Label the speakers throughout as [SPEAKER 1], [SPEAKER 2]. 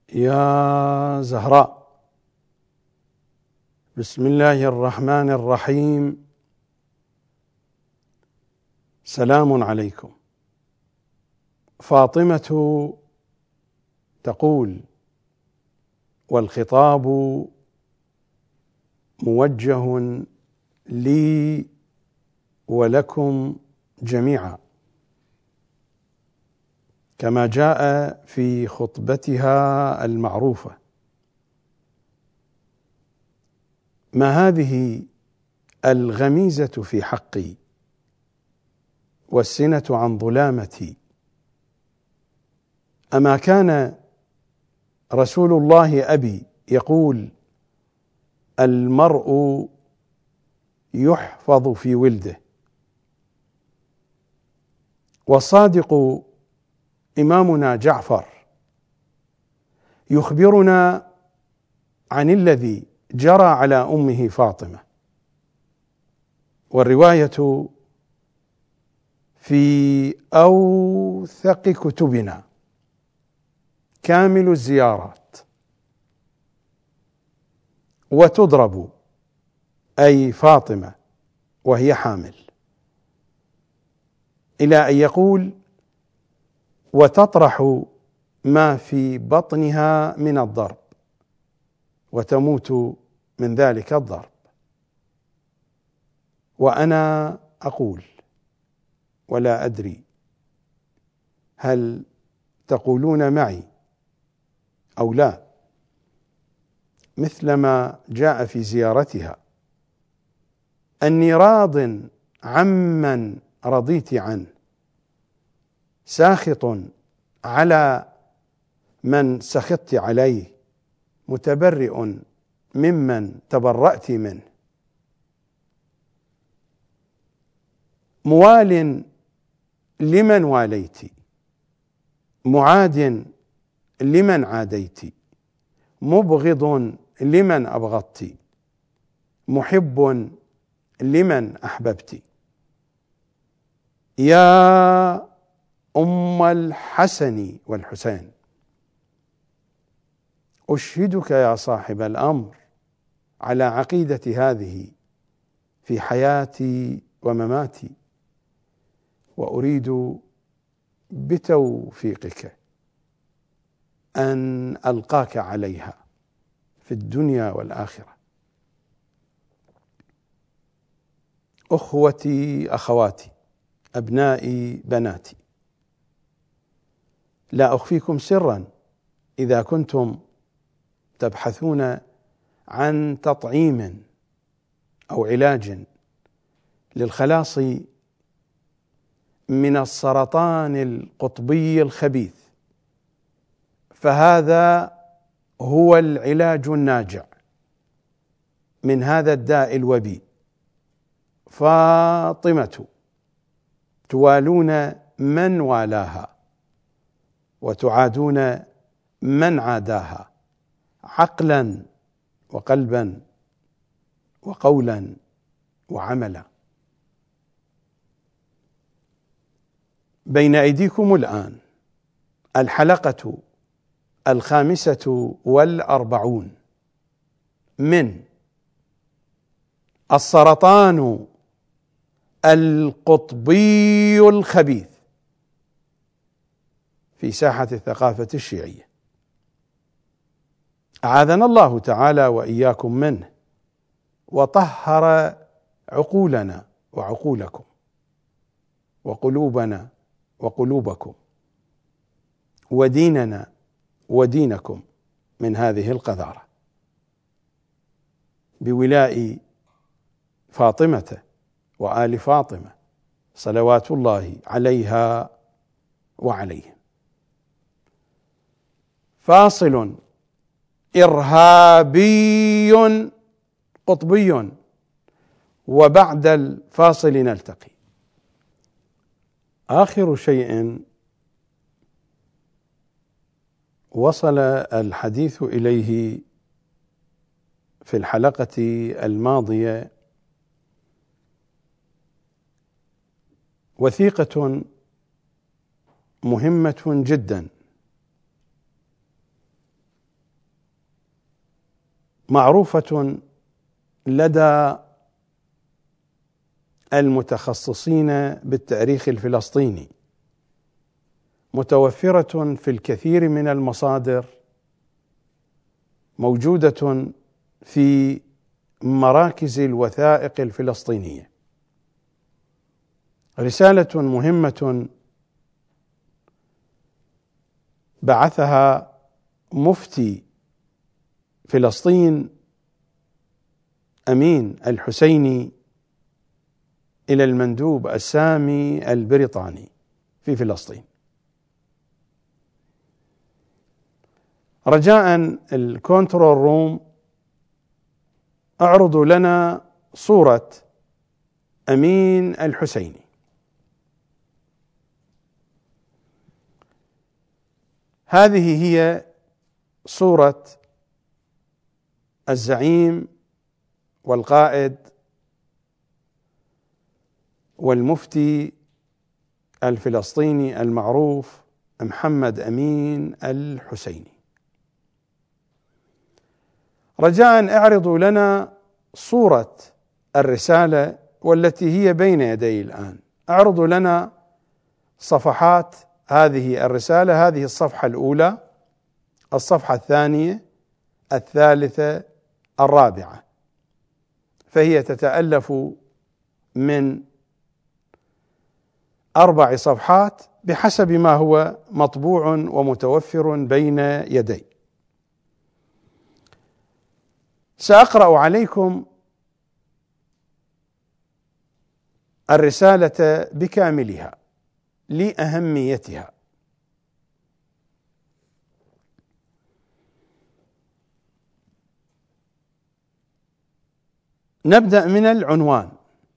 [SPEAKER 1] يا زهراء، بسم الله الرحمن الرحيم. سلام عليكم. فاطمة تقول: والخطاب موجه لي ولكم جميعا، كما جاء في خطبتها المعروفة: ما هذه الغميزة في حقي والسنة عن ظلامتي؟ أما كان رسول الله أبي يقول: المرء يحفظ في ولده. والصادق إمامنا جعفر يخبرنا عن الذي جرى على أمه فاطمة، والرواية في أوثق كتبنا كامل الزيارات، وتضرب أي فاطمة وهي حامل، إلى أن يقول: وتطرح ما في بطنها من الضرب وتموت من ذلك الضرب. وأنا أقول ولا أدري هل تقولون معي أو لا، مثلما جاء في زيارتها: أني راض عمن رضيت عنه، ساخط على من سخطت عليه، متبرئ ممن تبرأت منه، موال لمن واليت، معاد لمن عاديت، مبغض لمن أبغضت، محب لمن أحببت. يا أم الحسن والحسين، أشهدك يا صاحب الأمر على عقيدة هذه في حياتي ومماتي، وأريد بتوفيقك أن ألقاك عليها في الدنيا والآخرة. أخوتي أخواتي، أبنائي بناتي، لا أخفيكم سرا: إذا كنتم تبحثون عن تطعيم أو علاج للخلاص من السرطان القطبي الخبيث، فهذا هو العلاج الناجع من هذا الداء الوبي. فاطمة توالون من والاها وتعادون من عاداها، عقلا وقلبا وقولا وعملا. بين أيديكم الآن الحلقة 45 من السرطان القطبي الخبيث في ساحة الثقافة الشيعية، أعاذنا الله تعالى وإياكم منه، وطهر عقولنا وعقولكم وقلوبنا وقلوبكم وديننا ودينكم من هذه القذارة، بولاء فاطمة وآل فاطمة صلوات الله عليها وعليهم. فاصل إرهابي قطبي، وبعد الفاصل نلتقي. آخر شيء وصل الحديث إليه في الحلقة الماضية وثيقة مهمة جدا معروفة لدى المتخصصين بالتاريخ الفلسطيني، متوفرة في الكثير من المصادر، موجودة في مراكز الوثائق الفلسطينية. رسالة مهمة بعثها مفتي فلسطين أمين الحسيني إلى المندوب السامي البريطاني في فلسطين، رجاء الكنترول روم اعرضوا لنا صورة أمين الحسيني. هذه هي صورة الزعيم والقائد والمفتي الفلسطيني المعروف محمد أمين الحسيني. رجاء اعرضوا لنا صورة الرسالة والتي هي بين يدي الآن. اعرضوا لنا صفحات هذه الرسالة، هذه الصفحة الأولى، الصفحة الثانية، الثالثة، الرابعة، فهي تتألف من 4 صفحات بحسب ما هو مطبوع ومتوفر بين يدي. سأقرأ عليكم الرسالة بكاملها لأهميتها. نبدأ من العنوان: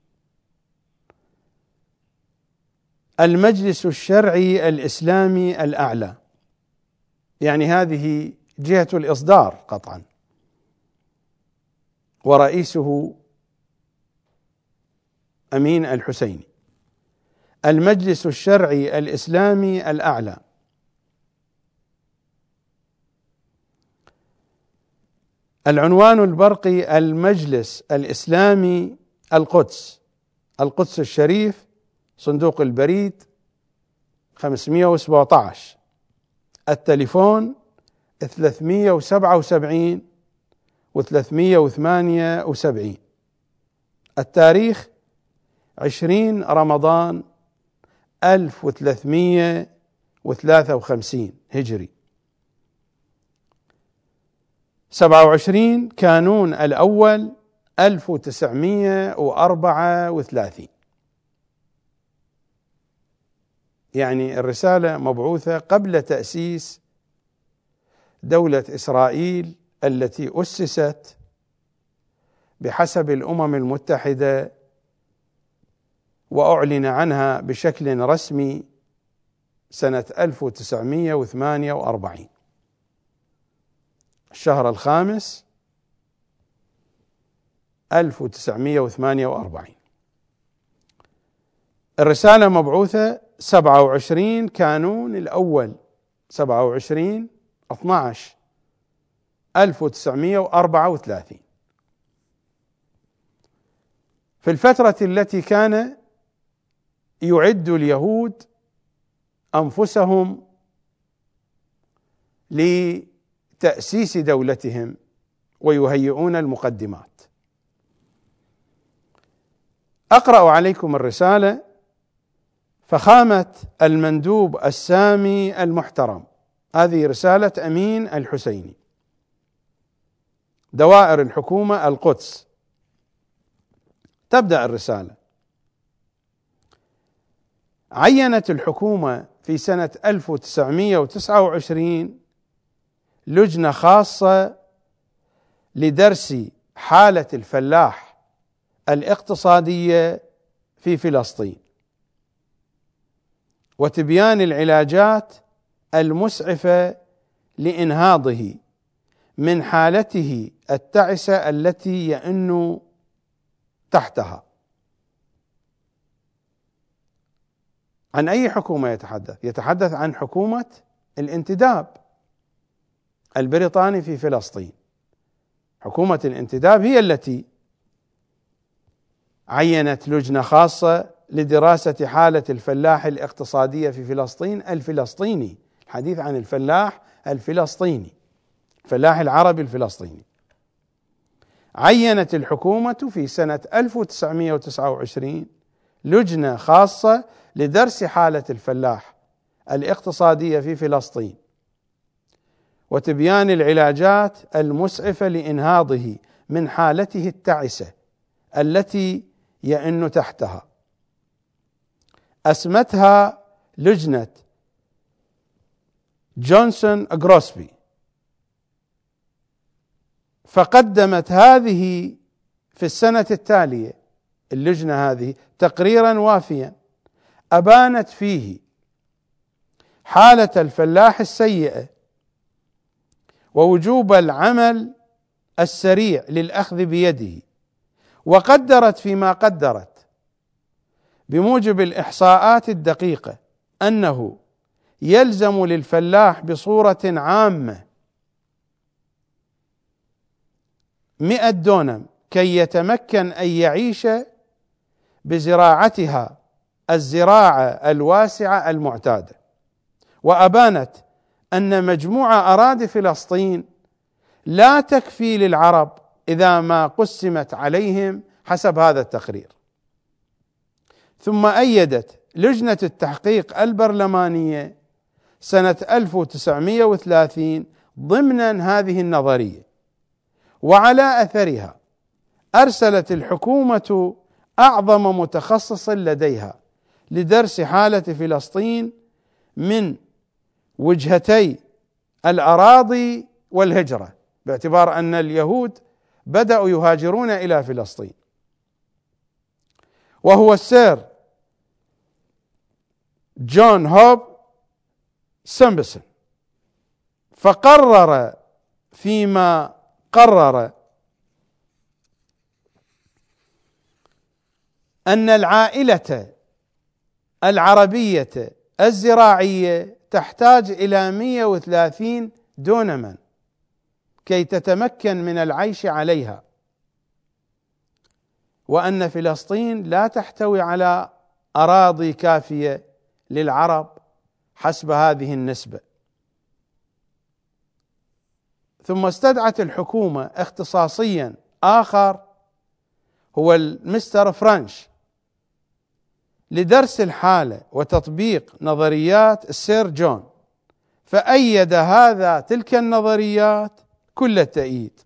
[SPEAKER 1] المجلس الشرعي الإسلامي الأعلى، يعني هذه جهة الإصدار قطعا، ورئيسه أمين الحسيني. المجلس الشرعي الإسلامي الأعلى. العنوان البرقي: المجلس الإسلامي القدس، القدس الشريف، صندوق البريد 517. التليفون 377 و378. التاريخ 20 رمضان 1353 هجري. 27 كانون الأول 1934. يعني الرسالة مبعوثة قبل تأسيس دولة إسرائيل التي أسست بحسب الأمم المتحدة وأعلن عنها بشكل رسمي سنة 1948 الشهر الخامس 1948. الرسالة مبعوثة 27 كانون الأول 27/12/1934. في الفترة التي كان يعد اليهود أنفسهم لتأسيس دولتهم ويهيئون المقدمات. أقرأ عليكم الرسالة. فخامة المندوب السامي المحترم، هذه رسالة أمين الحسيني، دوائر الحكومة القدس. تبدأ الرسالة: عينت الحكومة في سنة 1929 لجنة خاصة لدرس حالة الفلاح الاقتصادية في فلسطين وتبيان العلاجات المسعفة لإنهاضه من حالته التعسة التي يئن تحتها. عن أي حكومة يتحدث؟ يتحدث عن حكومة الانتداب البريطاني في فلسطين، حكومة الانتداب هي التي عينت لجنة خاصة لدراسة حالة الفلاح الاقتصادية في فلسطين الفلسطيني، الحديث عن الفلاح الفلسطيني، الفلاح العربي الفلسطيني. عينت الحكومة في سنة 1929 لجنة خاصة لدرس حالة الفلاح الاقتصادية في فلسطين وتبيان العلاجات المسعفة لإنهاضه من حالته التعسة التي يئن تحتها. أسمتها لجنة جونسون غروسبي، فقدمت هذه في السنة التالية اللجنة هذه تقريرا وافيا أبانت فيه حالة الفلاح السيئة ووجوب العمل السريع للأخذ بيده، وقدرت فيما قدرت بموجب الإحصاءات الدقيقة أنه يلزم للفلاح بصورة عامة 100 دونم كي يتمكن أن يعيش بزراعتها الزراعة الواسعة المعتادة. وأبانت أن مجموع أراضي فلسطين لا تكفي للعرب إذا ما قسمت عليهم حسب هذا التقرير. ثم أيدت لجنة التحقيق البرلمانية سنة 1930 ضمنا هذه النظرية، وعلى أثرها أرسلت الحكومة أعظم متخصص لديها لدرس حالة فلسطين من وجهتي الأراضي والهجرة، باعتبار أن اليهود بدأوا يهاجرون إلى فلسطين، وهو السير جون هوب سمبسون. فقرر فيما قرر أن العائلة العربية الزراعية تحتاج إلى 130 دونما كي تتمكن من العيش عليها، وأن فلسطين لا تحتوي على أراضي كافية للعرب حسب هذه النسبة. ثم استدعت الحكومة اختصاصيا آخر هو المستر فرانش لدرس الحالة وتطبيق نظريات السير جون، فأيد هذا تلك النظريات كل التأييد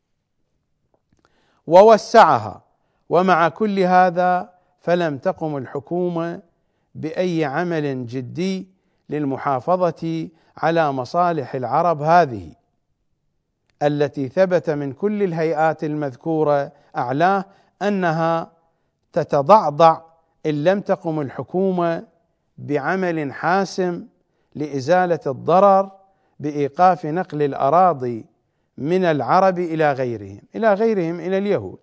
[SPEAKER 1] ووسعها. ومع كل هذا فلم تقم الحكومة بأي عمل جدي للمحافظة على مصالح العرب هذه التي ثبت من كل الهيئات المذكورة أعلاه أنها تتضعضع إن لم تقم الحكومة بعمل حاسم لإزالة الضرر بإيقاف نقل الأراضي من العرب إلى غيرهم إلى اليهود.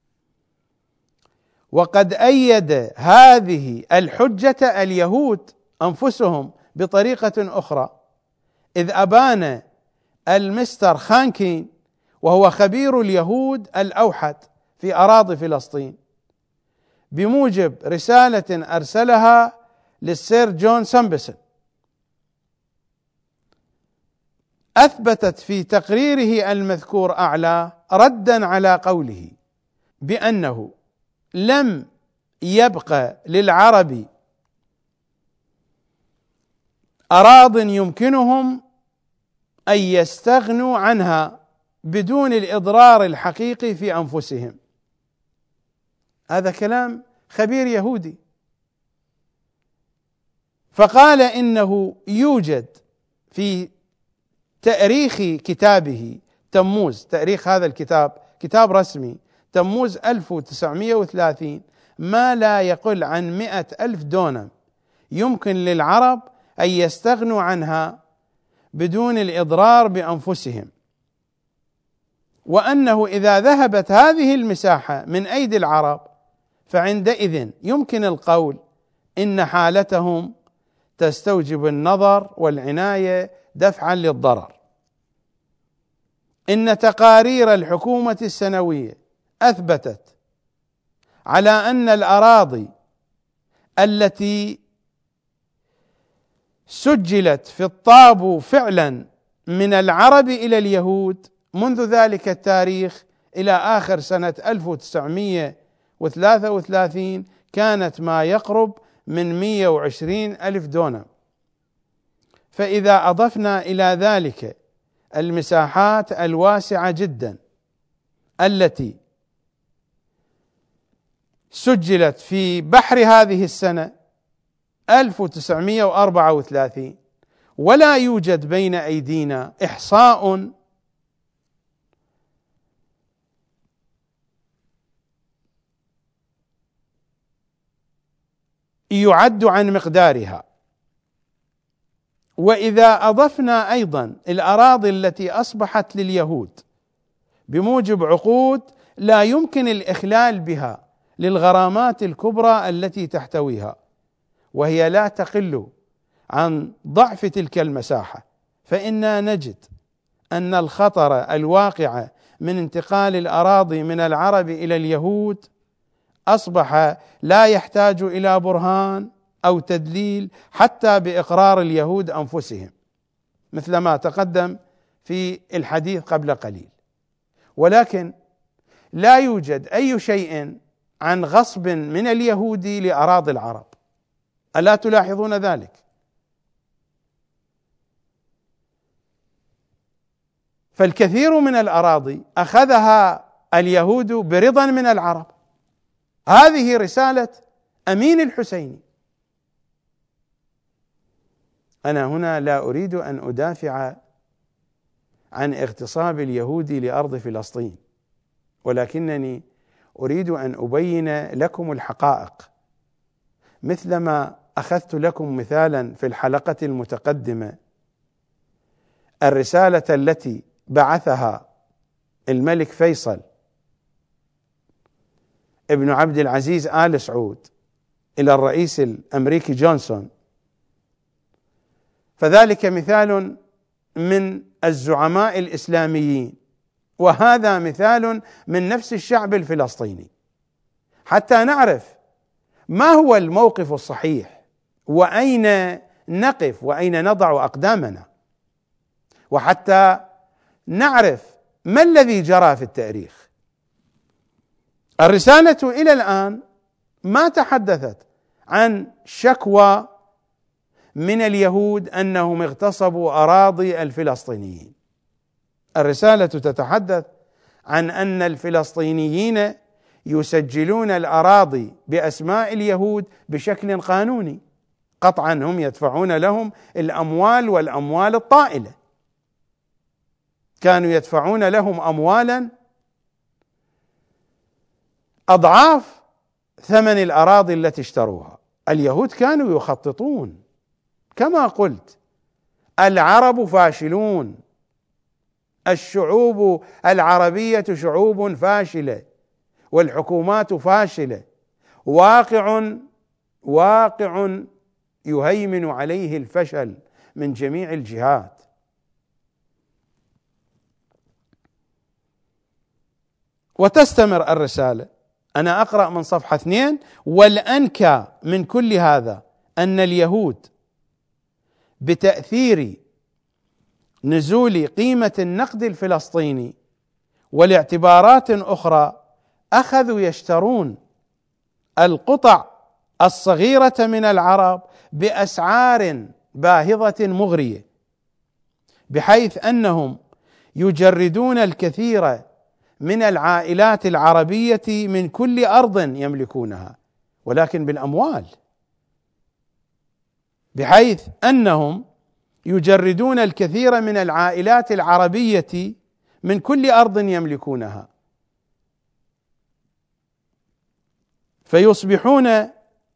[SPEAKER 1] وقد أيد هذه الحجة اليهود أنفسهم بطريقة أخرى، إذ أبان المستر خانكين وهو خبير اليهود الأوحد في أراضي فلسطين بموجب رسالة أرسلها للسير جون سمبسون، أثبتت في تقريره المذكور أعلى ردا على قوله بأنه لم يبق للعرب أراضٍ يمكنهم أن يستغنوا عنها بدون الإضرار الحقيقي في أنفسهم. هذا كلام خبير يهودي. فقال إنه يوجد في تاريخ كتابه تموز، تاريخ هذا الكتاب كتاب رسمي تموز 1930، ما لا يقل عن 100,000 دونم يمكن للعرب أن يستغنوا عنها بدون الإضرار بأنفسهم، وأنه إذا ذهبت هذه المساحة من أيدي العرب فعندئذ يمكن القول إن حالتهم تستوجب النظر والعناية دفعا للضرر. إن تقارير الحكومة السنوية أثبتت على أن الأراضي التي سجلت في الطابو فعلا من العرب إلى اليهود منذ ذلك التاريخ إلى آخر سنة 1933 كانت ما يقرب من 120 ألف دونم. فإذا أضفنا إلى ذلك المساحات الواسعة جدا التي سجلت في بحر هذه السنة 1934 ولا يوجد بين أيدينا إحصاء يعد عن مقدارها. وإذا أضفنا أيضا الأراضي التي أصبحت لليهود بموجب عقود لا يمكن الإخلال بها للغرامات الكبرى التي تحتويها، وهي لا تقل عن ضعف تلك المساحة، فإنا نجد أن الخطر الواقع من انتقال الأراضي من العرب إلى اليهود أصبح لا يحتاج إلى برهان أو تدليل حتى بإقرار اليهود أنفسهم، مثل ما تقدم في الحديث قبل قليل. ولكن لا يوجد أي شيء عن غصب من اليهود لأراضي العرب، ألا تلاحظون ذلك؟ فالكثير من الأراضي أخذها اليهود برضا من العرب. هذه رسالة أمين الحسيني. أنا هنا لا أريد أن أدافع عن اغتصاب اليهود لأرض فلسطين، ولكنني أريد أن أبين لكم الحقائق، مثلما أخذت لكم مثالا في الحلقة المتقدمة الرسالة التي بعثها الملك فيصل ابن عبد العزيز آل سعود إلى الرئيس الأمريكي جونسون، فذلك مثال من الزعماء الإسلاميين، وهذا مثال من نفس الشعب الفلسطيني، حتى نعرف ما هو الموقف الصحيح وأين نقف وأين نضع أقدامنا، وحتى نعرف ما الذي جرى في التاريخ. الرسالة إلى الآن ما تحدثت عن شكوى من اليهود أنهم اغتصبوا أراضي الفلسطينيين. الرسالة تتحدث عن أن الفلسطينيين يسجلون الأراضي بأسماء اليهود بشكل قانوني، قطعا هم يدفعون لهم الأموال والأموال الطائلة، كانوا يدفعون لهم أموالا أضعاف ثمن الأراضي التي اشتروها. اليهود كانوا يخططون، كما قلت العرب فاشلون، الشعوب العربية شعوب فاشلة والحكومات فاشلة، واقع يهيمن عليه الفشل من جميع الجهات. وتستمر الرسالة، أنا أقرأ من صفحة 2: والأنكى من كل هذا أن اليهود بتأثير نزول قيمة النقد الفلسطيني ولاعتبارات أخرى أخذوا يشترون القطع الصغيرة من العرب بأسعار باهظة مغرية، بحيث أنهم يجردون الكثير من العائلات العربية من كل أرض يملكونها، ولكن بالأموال، بحيث أنهم يجردون الكثير من العائلات العربية من كل أرض يملكونها، فيصبحون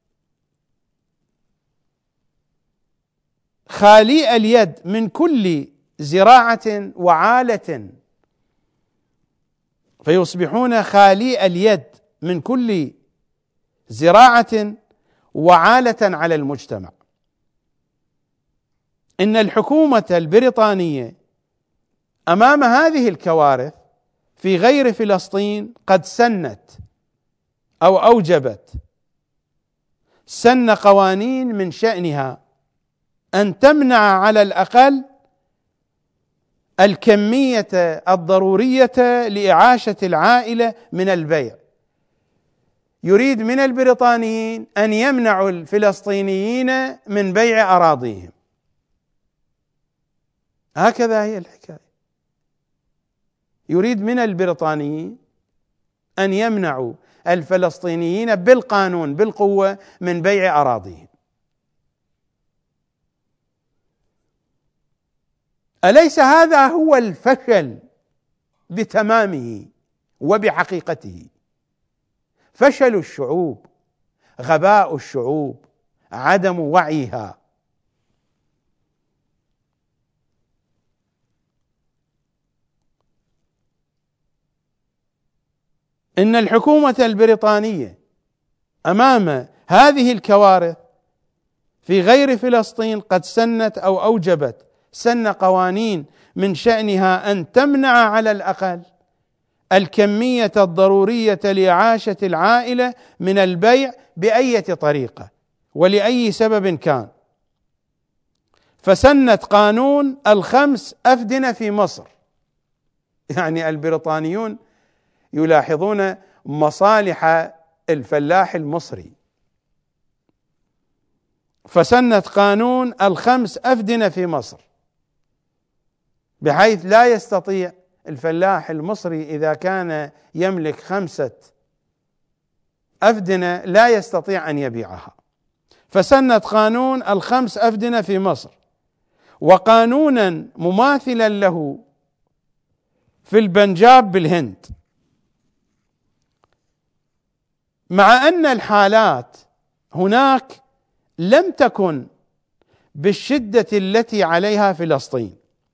[SPEAKER 1] خالي اليد من كل زراعة وعالة، فيصبحون خالي اليد من كل زراعة وعالة على المجتمع. إن الحكومة البريطانية أمام هذه الكوارث في غير فلسطين قد سنت أو أوجبت قوانين من شأنها أن تمنع على الأقل الكمية الضرورية لإعاشة العائلة من البيع. يريد من البريطانيين أن يمنعوا الفلسطينيين من بيع أراضيهم. هكذا هي الحكاية. يريد من البريطانيين أن يمنعوا الفلسطينيين بالقانون بالقوة من بيع أراضيهم. أليس هذا هو الفشل بتمامه وبحقيقته؟ فشل الشعوب، غباء الشعوب، عدم وعيها. إن الحكومة البريطانية أمام هذه الكوارث في غير فلسطين قد سنت أو أوجبت قوانين من شأنها أن تمنع على الأقل الكمية الضرورية لإعاشة العائلة من البيع بأية طريقة ولأي سبب كان. فسنت قانون ال5 أفدنة في مصر. يعني البريطانيون يلاحظون مصالح الفلاح المصري، فسنت قانون ال5 أفدنة في مصر، بحيث لا يستطيع الفلاح المصري إذا كان يملك 5 أفدنة لا يستطيع أن يبيعها. فسنت قانون ال5 أفدنة في مصر، وقانونا مماثلا له في البنجاب بالهند، مع أن الحالات هناك لم تكن بالشدة التي عليها فلسطين،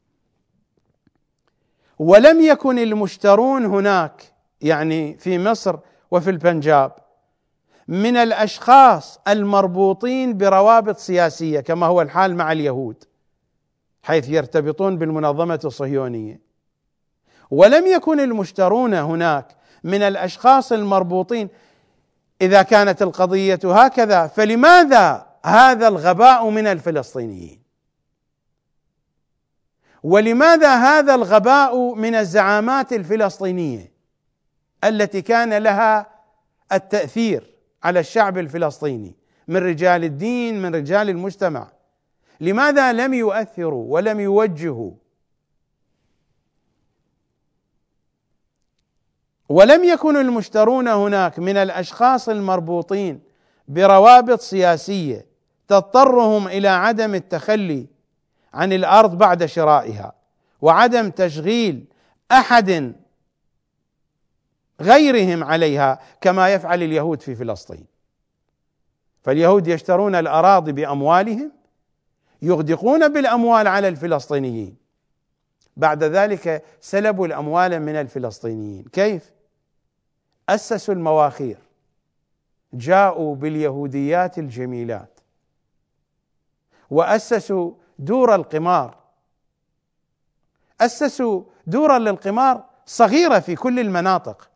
[SPEAKER 1] ولم يكن المشترون هناك يعني في مصر وفي البنجاب من الأشخاص المربوطين بروابط سياسية كما هو الحال مع اليهود، حيث يرتبطون بالمنظمة الصهيونية. ولم يكن المشترون هناك من الأشخاص المربوطين. إذا كانت القضية هكذا، فلماذا هذا الغباء من الفلسطينيين؟ ولماذا هذا الغباء من الزعامات الفلسطينية التي كان لها التأثير على الشعب الفلسطيني من رجال الدين، من رجال المجتمع؟ لماذا لم يؤثروا ولم يوجهوا؟ ولم يكن المشترون هناك من الأشخاص المربوطين بروابط سياسية تضطرهم إلى عدم التخلي عن الأرض بعد شرائها، وعدم تشغيل أحد غيرهم عليها كما يفعل اليهود في فلسطين. فاليهود يشترون الأراضي بأموالهم، يغدقون بالأموال على الفلسطينيين، بعد ذلك سلبوا الأموال من الفلسطينيين. كيف؟ أسسوا المواخير، جاءوا باليهوديات الجميلات، وأسسوا دور القمار، أسسوا دورا للقمار صغيرة في كل المناطق،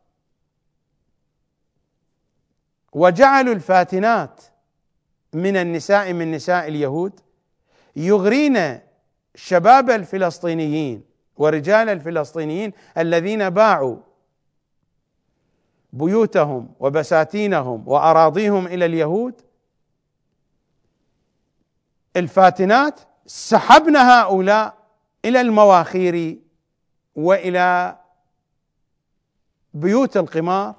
[SPEAKER 1] وجعلوا الفاتنات من النساء من نساء اليهود يغرين شباب الفلسطينيين ورجال الفلسطينيين الذين باعوا بيوتهم وبساتينهم وأراضيهم إلى اليهود. الفاتنات سحبن هؤلاء إلى المواخير وإلى بيوت القمار،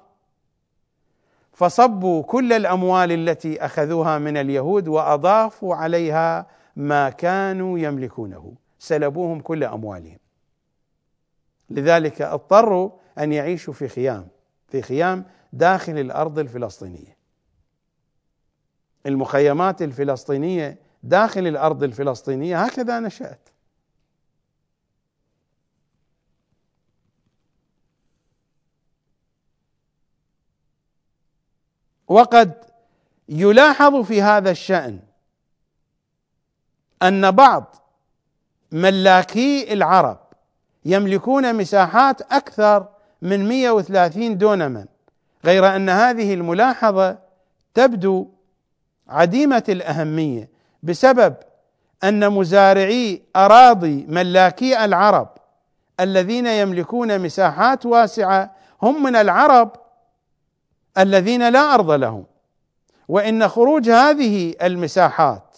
[SPEAKER 1] فصبوا كل الأموال التي أخذوها من اليهود وأضافوا عليها ما كانوا يملكونه، سلبوهم كل أموالهم. لذلك اضطروا أن يعيشوا في خيام داخل الأرض الفلسطينية. المخيمات الفلسطينية داخل الأرض الفلسطينية هكذا نشأت. وقد يلاحظ في هذا الشأن أن بعض ملاكي العرب يملكون مساحات أكثر من 130 دونما، غير أن هذه الملاحظة تبدو عديمة الأهمية بسبب أن مزارعي أراضي ملاكي العرب الذين يملكون مساحات واسعة هم من العرب الذين لا أرض لهم، وإن خروج هذه المساحات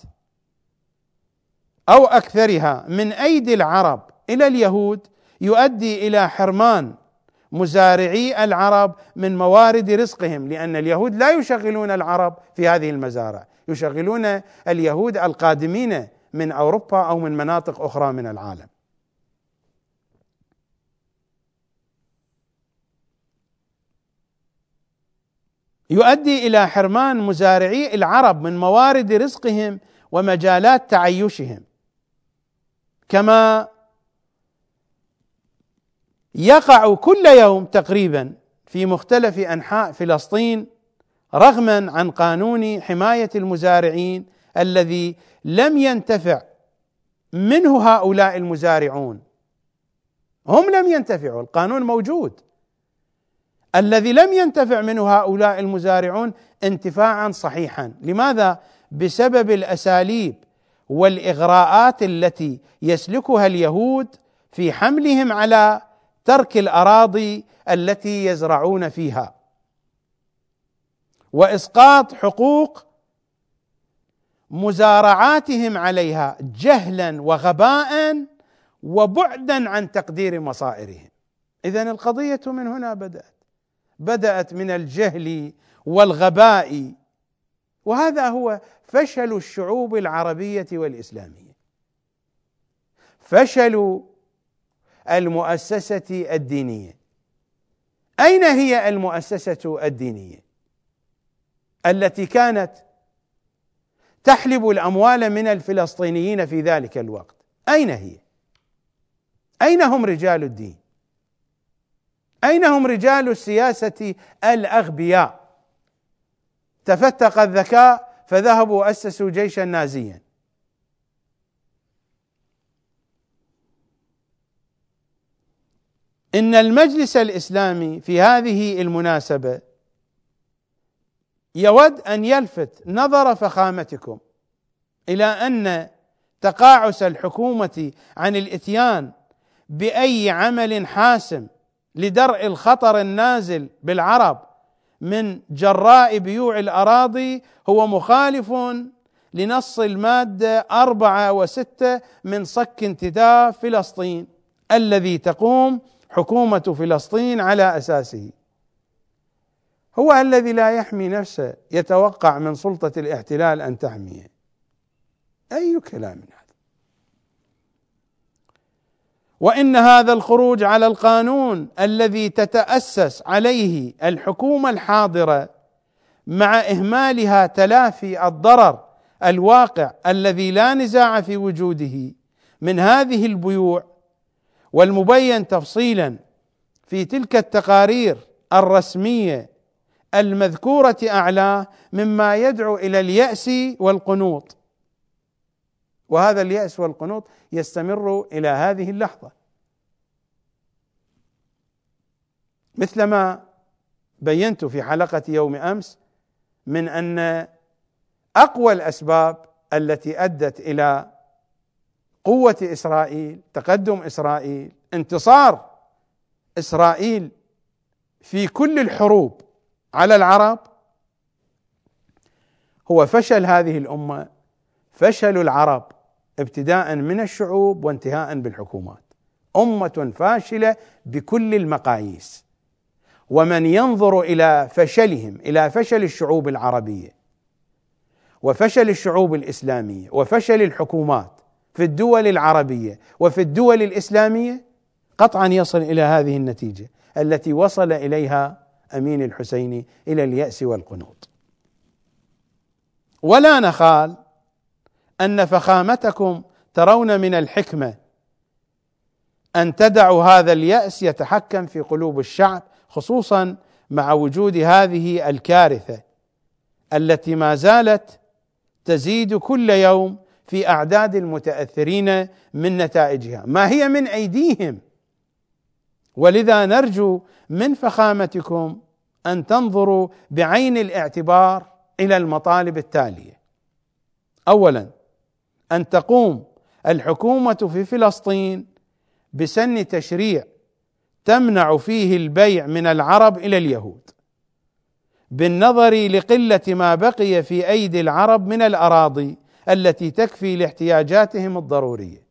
[SPEAKER 1] أو أكثرها من أيدي العرب إلى اليهود يؤدي إلى حرمان مزارعي العرب من موارد رزقهم، لأن اليهود لا يشغلون العرب في هذه المزارع، يشغلون اليهود القادمين من أوروبا أو من مناطق أخرى من العالم. يؤدي إلى حرمان مزارعي العرب من موارد رزقهم ومجالات تعيشهم، كما يقع كل يوم تقريبا في مختلف أنحاء فلسطين رغما عن قانون حماية المزارعين الذي لم ينتفع منه هؤلاء المزارعون. هم لم ينتفعوا، القانون موجود. الذي لم ينتفع منه هؤلاء المزارعون انتفاعا صحيحا. لماذا؟ بسبب الأساليب والإغراءات التي يسلكها اليهود في حملهم على ترك الأراضي التي يزرعون فيها، وإسقاط حقوق مزارعاتهم عليها جهلا وغباء وبعدا عن تقدير مصائرهم. إذن القضية من هنا بدأت من الجهل والغباء، وهذا هو فشل الشعوب العربية والإسلامية، فشل المؤسسة الدينية. أين هي المؤسسة الدينية التي كانت تحلب الأموال من الفلسطينيين في ذلك الوقت؟ أين هي؟ أين هم رجال الدين؟ أين هم رجال السياسة الأغبياء؟ تفتق الذكاء فذهبوا وأسسوا جيشا نازيا. إن المجلس الإسلامي في هذه المناسبة يود أن يلفت نظر فخامتكم إلى أن تقاعس الحكومة عن الإتيان بأي عمل حاسم لدرء الخطر النازل بالعرب من جراء بيوع الأراضي هو مخالف لنص المادة 4 و6 من صك انتداب فلسطين الذي تقوم حكومة فلسطين على أساسه. هو الذي لا يحمي نفسه يتوقع من سلطة الاحتلال أن تحميه؟ أي كلام هذا؟ وإن هذا الخروج على القانون الذي تتأسس عليه الحكومة الحاضرة مع إهمالها تلافي الضرر الواقع الذي لا نزاع في وجوده من هذه البيوع، والمبين تفصيلا في تلك التقارير الرسمية المذكورة أعلاه، مما يدعو إلى اليأس والقنوط، وهذا اليأس والقنوط يستمر إلى هذه اللحظة، مثلما بينت في حلقة يوم أمس من أن أقوى الأسباب التي أدت إلى قوة إسرائيل، تقدم إسرائيل، انتصار إسرائيل في كل الحروب على العرب، هو فشل هذه الأمة، فشل العرب ابتداء من الشعوب وانتهاء بالحكومات. أمة فاشلة بكل المقاييس. ومن ينظر إلى فشلهم، إلى فشل الشعوب العربية وفشل الشعوب الإسلامية وفشل الحكومات في الدول العربية وفي الدول الإسلامية، قطعا يصل إلى هذه النتيجة التي وصل إليها أمين الحسيني، إلى اليأس والقنوط. ولا نخال أن فخامتكم ترون من الحكمة أن تدعوا هذا اليأس يتحكم في قلوب الشعب، خصوصا مع وجود هذه الكارثة التي ما زالت تزيد كل يوم في أعداد المتأثرين من نتائجها. ما هي من أيديهم ولذا نرجو من فخامتكم أن تنظروا بعين الاعتبار إلى المطالب التالية: أولا، أن تقوم الحكومة في فلسطين بسن تشريع تمنع فيه البيع من العرب إلى اليهود، بالنظر لقلة ما بقي في أيدي العرب من الأراضي التي تكفي لاحتياجاتهم الضرورية.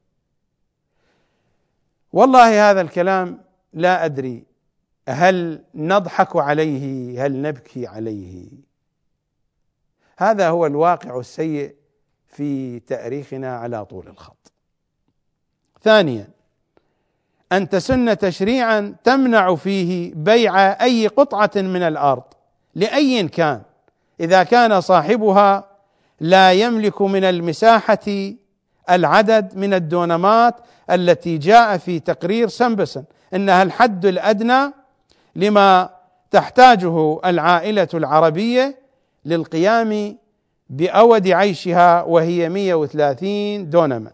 [SPEAKER 1] والله هذا الكلام لا أدري هل نضحك عليه هل نبكي عليه. هذا هو الواقع السيء في تاريخنا على طول الخط. ثانيا، أن تسن تشريعا تمنع فيه بيع أي قطعة من الأرض لأي كان، إذا كان صاحبها لا يملك من المساحة العدد من الدونمات التي جاء في تقرير سمبسون إنها الحد الأدنى لما تحتاجه العائلة العربية للقيام بأود عيشها، وهي 130 دونما.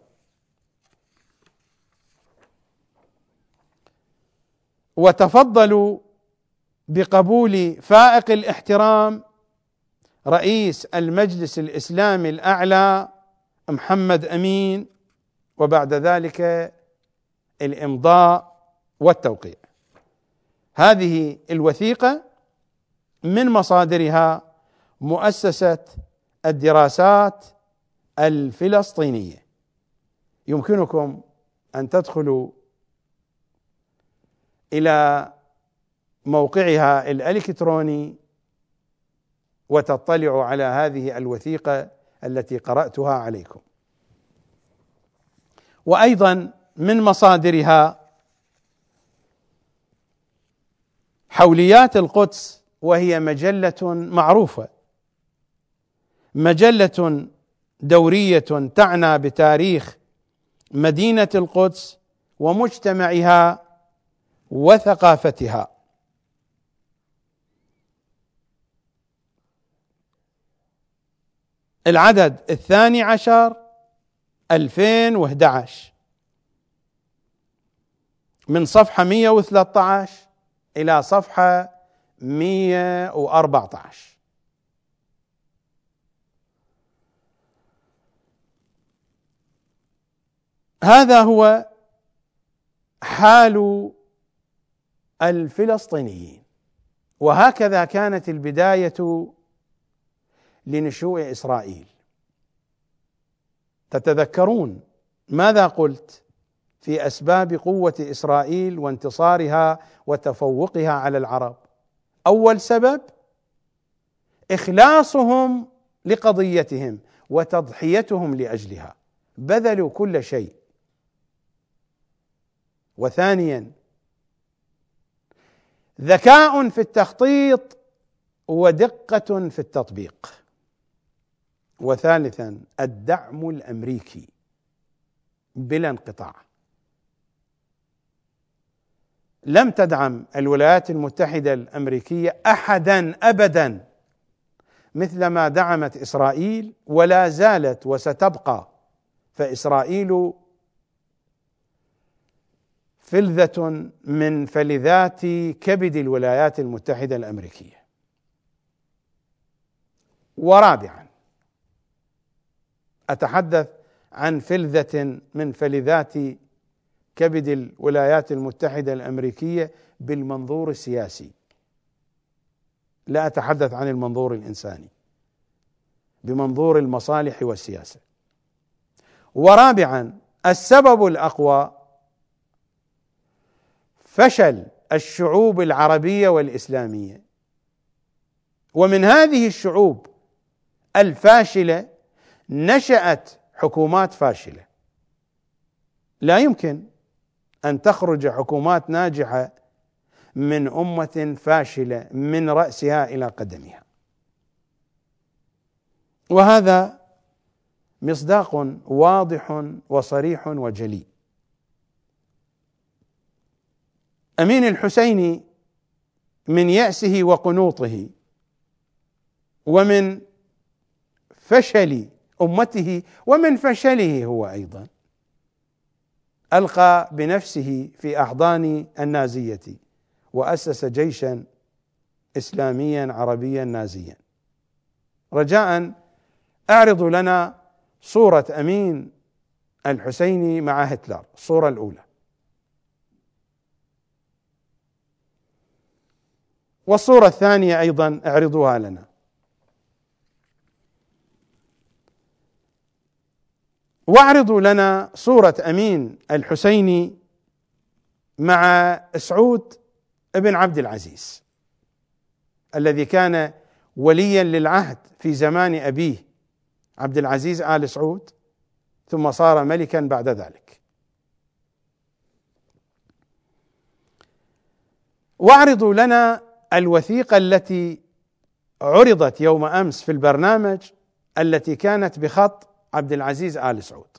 [SPEAKER 1] وتفضلوا بقبول فائق الاحترام رئيس المجلس الإسلامي الأعلى محمد أمين، وبعد ذلك الإمضاء والتوقيع. هذه الوثيقة من مصادرها مؤسسة الدراسات الفلسطينية. يمكنكم أن تدخلوا إلى موقعها الإلكتروني وتطلعوا على هذه الوثيقة التي قرأتها عليكم. وأيضا من مصادرها حوليات القدس، وهي مجلة معروفة، مجلة دورية تعنى بتاريخ مدينة القدس ومجتمعها وثقافتها. العدد 12/2011 من صفحة 113 إلى صفحة 114. هذا هو حال الفلسطينيين، وهكذا كانت البداية لنشوء إسرائيل. تتذكرون ماذا قلت في أسباب قوة إسرائيل وانتصارها وتفوقها على العرب؟ أول سبب إخلاصهم لقضيتهم وتضحيتهم لأجلها، بذلوا كل شيء. وثانيا، ذكاء في التخطيط ودقة في التطبيق. وثالثا، الدعم الأمريكي بلا انقطاع. لم تدعم الولايات المتحدة الأمريكية أحدا أبدا مثل ما دعمت إسرائيل، ولا زالت وستبقى، فإسرائيل فلذة من فلذات كبد الولايات المتحدة الأمريكية. ورابعا، أتحدث عن فلذة من فلذات كبد الولايات المتحدة الأمريكية بالمنظور السياسي، لا أتحدث عن المنظور الإنساني، بمنظور المصالح والسياسة. ورابعا، السبب الأقوى فشل الشعوب العربية والإسلامية، ومن هذه الشعوب الفاشلة نشأت حكومات فاشلة. لا يمكن أن تخرج حكومات ناجحة من أمة فاشلة من رأسها إلى قدمها، وهذا مصداق واضح وصريح وجلي. أمين الحسيني من يأسه وقنوطه ومن فشل أمته ومن فشله هو أيضا ألقى بنفسه في أحضان النازية وأسس جيشا إسلاميا عربيا نازيا. رجاء أعرضوا لنا صورة أمين الحسيني مع هتلر، الصورة الأولى، والصورة الثانية أيضا اعرضوها لنا. واعرضوا لنا صورة أمين الحسيني مع سعود بن عبد العزيز الذي كان وليا للعهد في زمان أبيه عبد العزيز آل سعود، ثم صار ملكا بعد ذلك. واعرضوا لنا الوثيقة التي عرضت يوم أمس في البرنامج التي كانت بخط عبد العزيز آل سعود.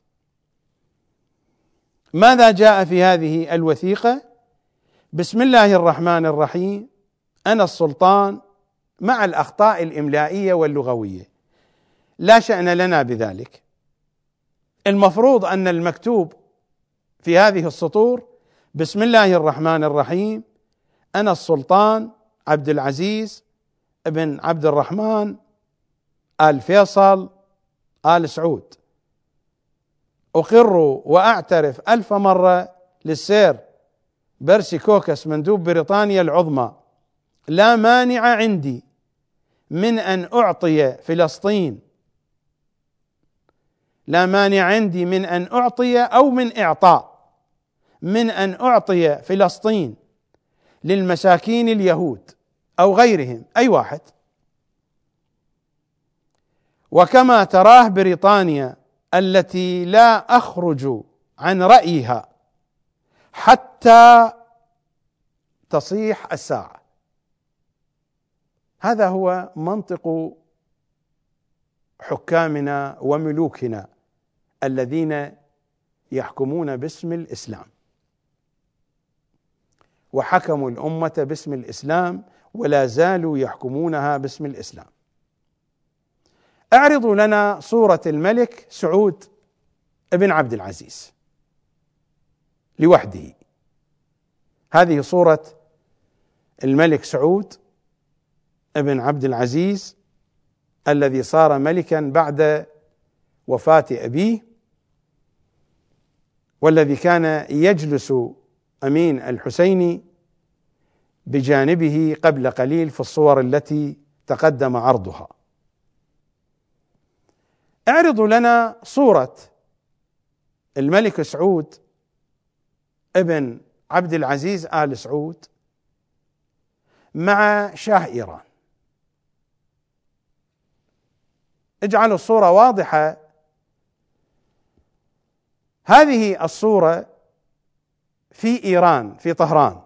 [SPEAKER 1] ماذا جاء في هذه الوثيقة؟ بسم الله الرحمن الرحيم، أنا السلطان، مع الأخطاء الإملائية واللغوية، لا شأن لنا بذلك. المفروض أن المكتوب في هذه السطور بسم الله الرحمن الرحيم، أنا السلطان عبد العزيز ابن عبد الرحمن آل فيصل آل سعود، أقر وأعترف 1000 مرة للسير بيرسي كوكس مندوب بريطانيا العظمى، لا مانع عندي من أن أعطي فلسطين، لا مانع عندي من أن أعطي أو من إعطاء، من أن أعطي فلسطين للمساكين اليهود أو غيرهم، أي واحد. وكما تراه بريطانيا التي لا أخرج عن رأيها حتى تصيح الساعة. هذا هو منطق حكامنا وملوكنا الذين يحكمون باسم الإسلام، وحكموا الأمة باسم الإسلام ولا زالوا يحكمونها باسم الإسلام. اعرضوا لنا صورة الملك سعود بن عبد العزيز لوحده. هذه صورة الملك سعود بن عبد العزيز الذي صار ملكا بعد وفاة أبيه، والذي كان يجلس أمين الحسيني بجانبه قبل قليل في الصور التي تقدم عرضها. اعرضوا لنا صورة الملك سعود ابن عبد العزيز آل سعود مع شاه إيران. اجعلوا الصورة واضحة. هذه الصورة في إيران في طهران،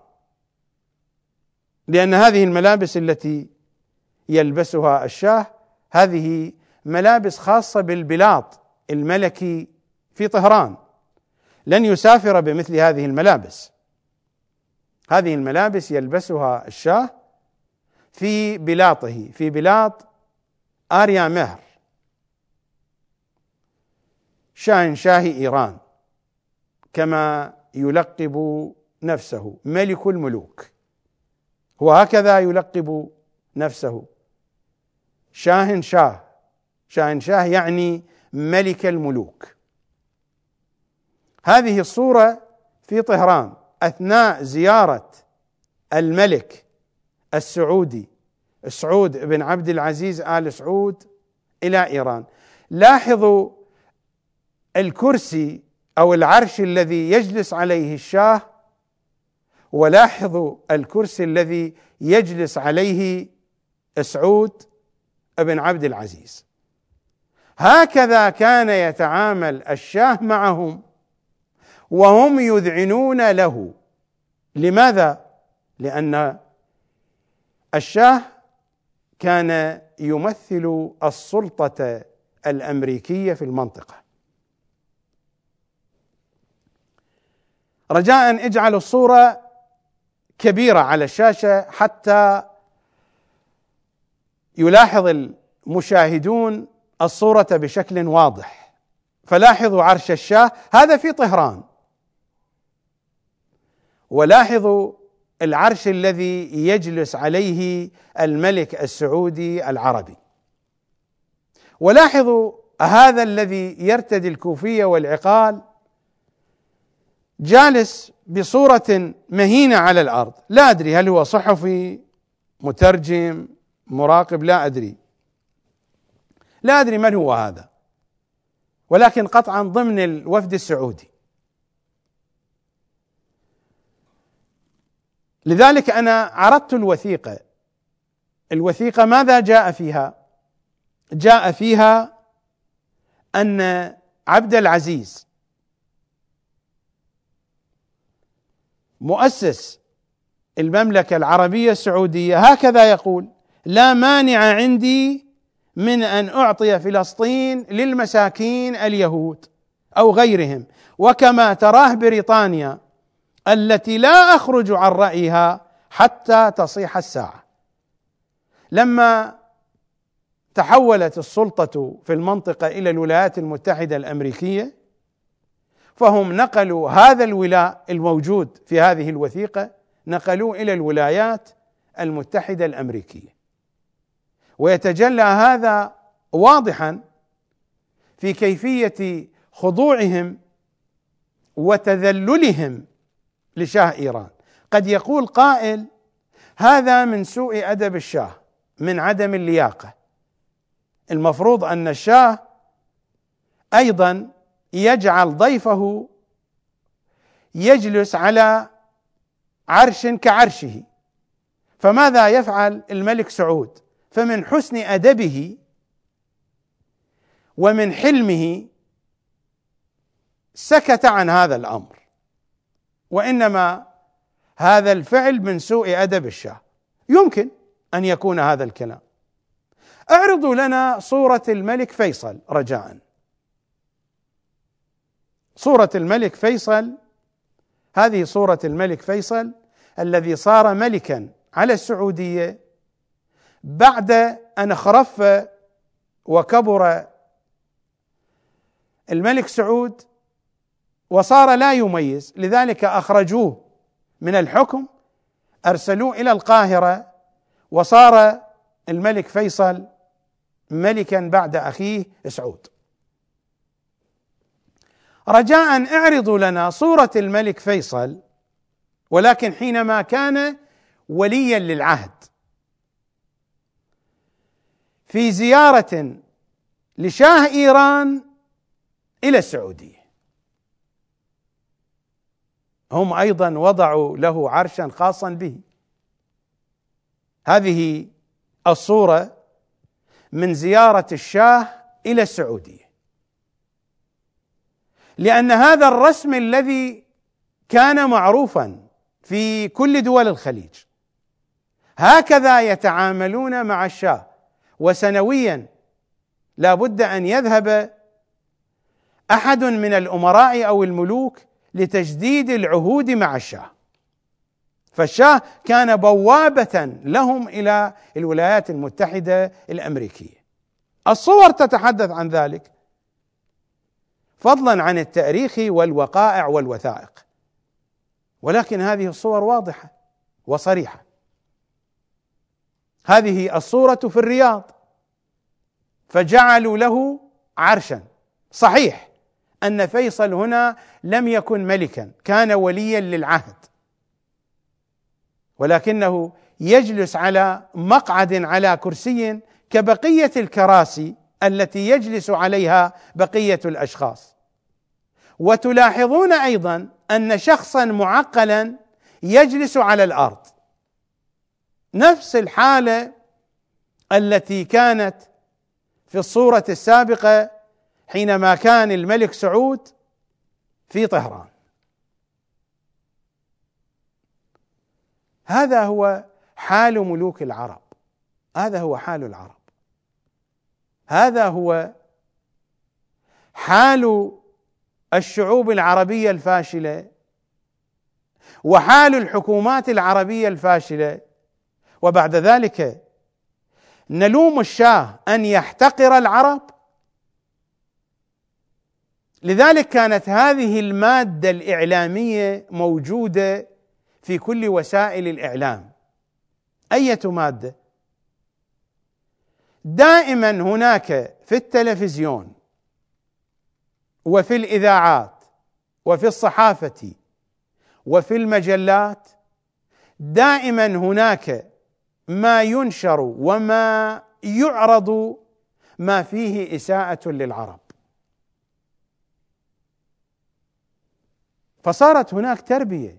[SPEAKER 1] لأن هذه الملابس التي يلبسها الشاه هذه ملابس خاصة بالبلاط الملكي في طهران، لن يسافر بمثل هذه الملابس. هذه الملابس يلبسها الشاه في بلاطه، في بلاط آريا مهر شاهنشاه إيران، كما يلقب نفسه ملك الملوك، هو هكذا يلقب نفسه شاهنشاه. شاهنشاه يعني ملك الملوك. هذه الصورة في طهران أثناء زيارة الملك السعودي سعود بن عبد العزيز آل سعود إلى إيران. لاحظوا الكرسي أو العرش الذي يجلس عليه الشاه، ولاحظوا الكرسي الذي يجلس عليه سعود بن عبد العزيز. هكذا كان يتعامل الشاه معهم وهم يذعنون له. لماذا؟ لأن الشاه كان يمثل السلطة الأمريكية في المنطقة. رجاء اجعلوا الصورة كبيرة على الشاشة حتى يلاحظ المشاهدون الصورة بشكل واضح. فلاحظوا عرش الشاه، هذا في طهران، ولاحظوا العرش الذي يجلس عليه الملك السعودي العربي، ولاحظوا هذا الذي يرتدي الكوفية والعقال جالس بصورة مهينة على الأرض. لا أدري هل هو صحفي، مترجم، مراقب، لا أدري من هو هذا، ولكن قطعا ضمن الوفد السعودي. لذلك أنا عرضت الوثيقة ماذا جاء فيها؟ جاء فيها أن عبد العزيز مؤسس المملكة العربية السعودية هكذا يقول: لا مانع عندي من أن أعطي فلسطين للمساكين اليهود أو غيرهم، وكما تراه بريطانيا التي لا أخرج عن رأيها حتى تصيح الساعة. لما تحولت السلطة في المنطقة إلى الولايات المتحدة الأمريكية، فهم نقلوا هذا الولاء الموجود في هذه الوثيقة، نقلوه إلى الولايات المتحدة الأمريكية، ويتجلى هذا واضحا في كيفية خضوعهم وتذللهم لشاه إيران. قد يقول قائل: هذا من سوء أدب الشاه، من عدم اللياقة. المفروض أن الشاه أيضا يجعل ضيفه يجلس على عرش كعرشه، فماذا يفعل الملك سعود؟ فمن حسن أدبه ومن حلمه سكت عن هذا الأمر، وإنما هذا الفعل من سوء أدب الشاه. يمكن أن يكون هذا الكلام. اعرضوا لنا صورة الملك فيصل رجاء. صورة الملك فيصل، هذه صورة الملك فيصل الذي صار ملكا على السعودية بعد أن خرف وكبر الملك سعود وصار لا يميز، لذلك أخرجوه من الحكم، أرسلوه إلى القاهرة، وصار الملك فيصل ملكا بعد أخيه سعود. رجاء اعرضوا لنا صورة الملك فيصل، ولكن حينما كان وليا للعهد في زيارة لشاه إيران إلى السعودية. هم أيضا وضعوا له عرشا خاصا به. هذه الصورة من زيارة الشاه إلى السعودية، لأن هذا الرسم الذي كان معروفا في كل دول الخليج، هكذا يتعاملون مع الشاه، وسنويا لا بد أن يذهب أحد من الأمراء أو الملوك لتجديد العهود مع الشاه، فالشاه كان بوابة لهم إلى الولايات المتحدة الأمريكية. الصور تتحدث عن ذلك، فضلا عن التاريخ والوقائع والوثائق، ولكن هذه الصور واضحة وصريحة. هذه الصورة في الرياض، فجعلوا له عرشا. صحيح أن فيصل هنا لم يكن ملكا، كان وليا للعهد، ولكنه يجلس على مقعد على كرسي كبقية الكراسي التي يجلس عليها بقية الأشخاص. وتلاحظون أيضا أن شخصا معقلا يجلس على الأرض، نفس الحالة التي كانت في الصورة السابقة حينما كان الملك سعود في طهران. هذا هو حال ملوك العرب، هذا هو حال العرب، هذا هو حال الشعوب العربية الفاشلة وحال الحكومات العربية الفاشلة. وبعد ذلك نلوم الشاه أن يحتقر العرب. لذلك كانت هذه المادة الإعلامية موجودة في كل وسائل الإعلام أية مادة، دائما هناك في التلفزيون وفي الإذاعات وفي الصحافة وفي المجلات دائما هناك ما ينشر وما يعرض ما فيه إساءة للعرب، فصارت هناك تربية.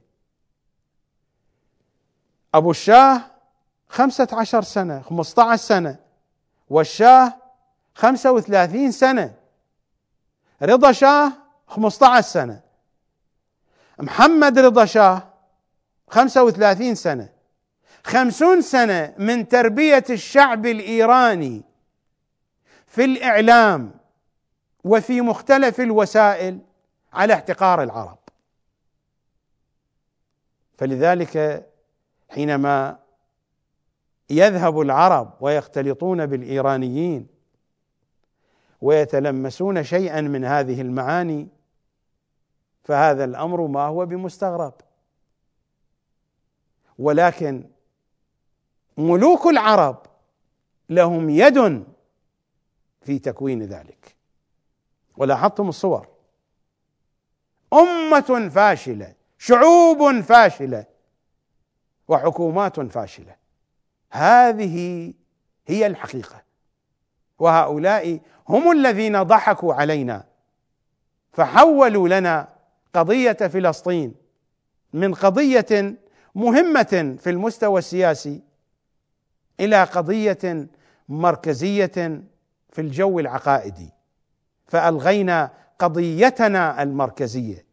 [SPEAKER 1] أبو الشاه 15 سنة 15 سنة، والشاه 35 سنة، رضا شاه 15 سنة، محمد رضا شاه 35 سنة، 50 سنة من تربية الشعب الإيراني في الإعلام وفي مختلف الوسائل على احتقار العرب. فلذلك حينما يذهب العرب ويختلطون بالإيرانيين ويتلمسون شيئا من هذه المعاني فهذا الأمر ما هو بمستغرب، ولكن ملوك العرب لهم يد في تكوين ذلك. ولاحظتم الصور، أمة فاشلة، شعوب فاشلة، وحكومات فاشلة، هذه هي الحقيقة. وهؤلاء هم الذين ضحكوا علينا فحولوا لنا قضية فلسطين من قضية مهمة في المستوى السياسي إلى قضية مركزية في الجو العقائدي، فألغينا قضيتنا المركزية،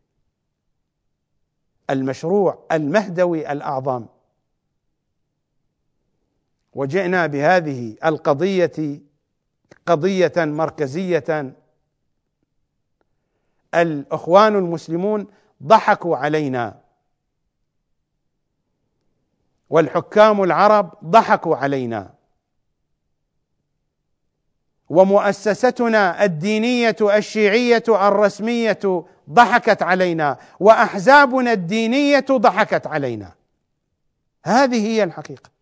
[SPEAKER 1] المشروع المهدوي الأعظم، وجئنا بهذه القضية قضية مركزية. الإخوان المسلمون ضحكوا علينا، والحكام العرب ضحكوا علينا، ومؤسستنا الدينية الشيعية الرسمية ضحكت علينا، وأحزابنا الدينية ضحكت علينا. هذه هي الحقيقة.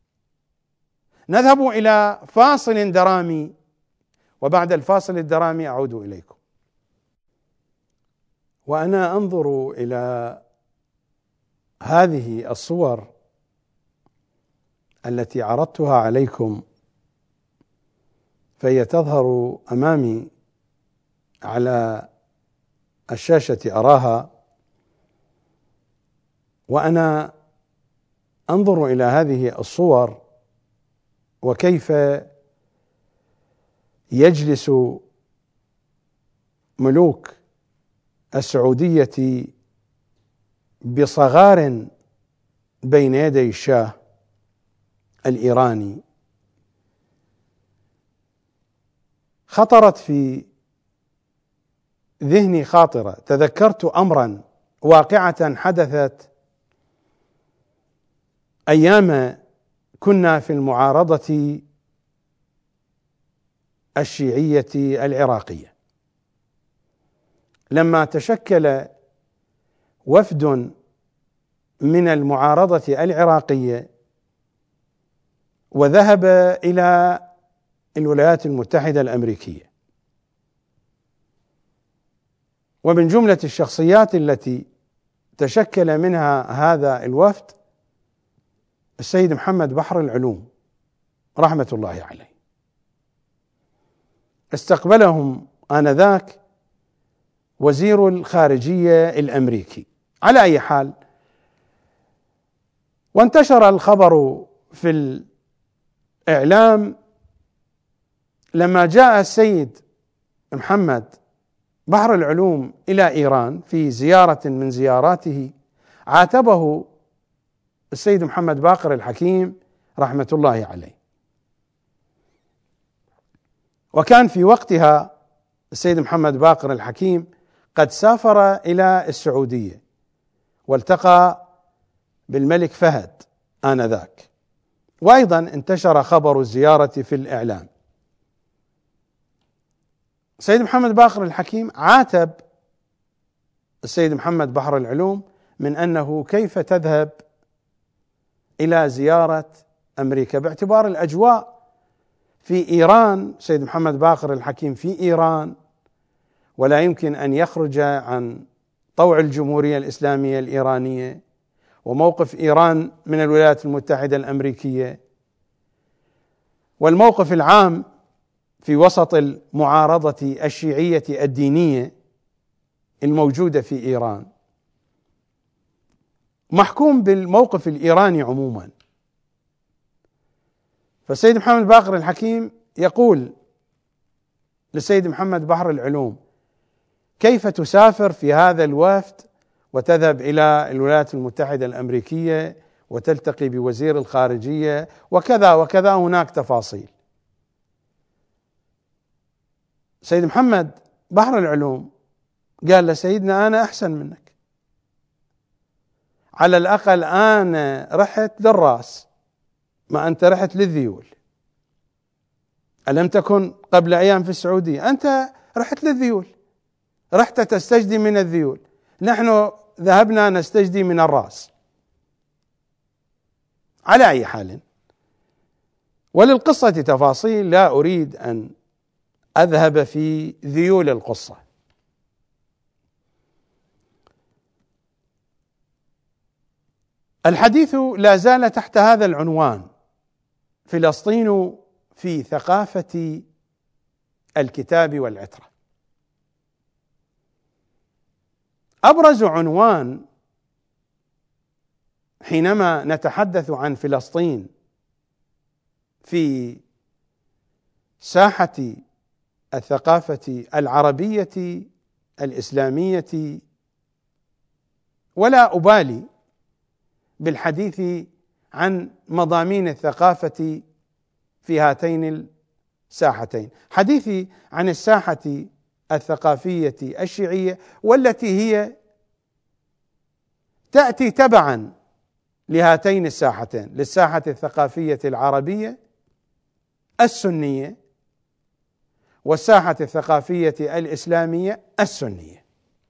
[SPEAKER 1] نذهب إلى فاصل درامي، وبعد الفاصل الدرامي أعود إليكم. وأنا أنظر إلى هذه الصور التي عرضتها عليكم فهي تظهر أمامي على الشاشة أراها، وأنا أنظر إلى هذه الصور وكيف يجلس ملوك السعودية بصغار بين يدي الشاه الإيراني. خطرت في ذهني خاطرة، تذكرت أمرا واقعة حدثت أيام كنا في المعارضة الشيعية العراقية، لما تشكل وفد من المعارضة العراقية وذهب إلى الولايات المتحدة الأمريكية، ومن جملة الشخصيات التي تشكل منها هذا الوفد السيد محمد بحر العلوم رحمة الله عليه. استقبلهم آنذاك وزير الخارجية الأمريكي. على أي حال، وانتشر الخبر في الإعلام لما جاء السيد محمد بحر العلوم إلى إيران في زيارة من زياراته، عاتبه السيد محمد باقر الحكيم رحمة الله عليه. وكان في وقتها السيد محمد باقر الحكيم قد سافر إلى السعودية والتقى بالملك فهد آنذاك، وأيضا انتشر خبر الزيارة في الإعلام. السيد محمد باقر الحكيم عاتب السيد محمد بحر العلوم من أنه كيف تذهب إلى زيارة أمريكا باعتبار الأجواء في إيران. سيد محمد باقر الحكيم في إيران، ولا يمكن أن يخرج عن طوع الجمهورية الإسلامية الإيرانية وموقف إيران من الولايات المتحدة الأمريكية، والموقف العام في وسط المعارضة الشيعية الدينية الموجودة في إيران، محكوم بالموقف الإيراني عموما. فالسيد محمد باقر الحكيم يقول للسيد محمد بحر العلوم: كيف تسافر في هذا الوفد وتذهب إلى الولايات المتحدة الأمريكية وتلتقي بوزير الخارجية وكذا وكذا، هناك تفاصيل. سيد محمد بحر العلوم قال لسيدنا: أنا أحسن منك، على الأقل أنا رحت للرأس ما أنت رحت للذيول. ألم تكن قبل أيام في السعودية؟ أنت رحت للذيول، رحت تستجدي من الذيول، نحن ذهبنا نستجدي من الرأس. على أي حال، وللقصة تفاصيل لا أريد أن أذهب في ذيول القصة. الحديث لا زال تحت هذا العنوان: فلسطين في ثقافة الكتاب والعترة. أبرز عنوان حينما نتحدث عن فلسطين في ساحة الثقافة العربية الإسلامية، ولا أبالي بالحديث عن مضامين الثقافة في هاتين الساحتين، حديثي عن الساحة الثقافية الشيعية، والتي هي تأتي تبعا لهاتين الساحتين، للساحة الثقافية العربية السنية والساحة الثقافية الإسلامية السنية.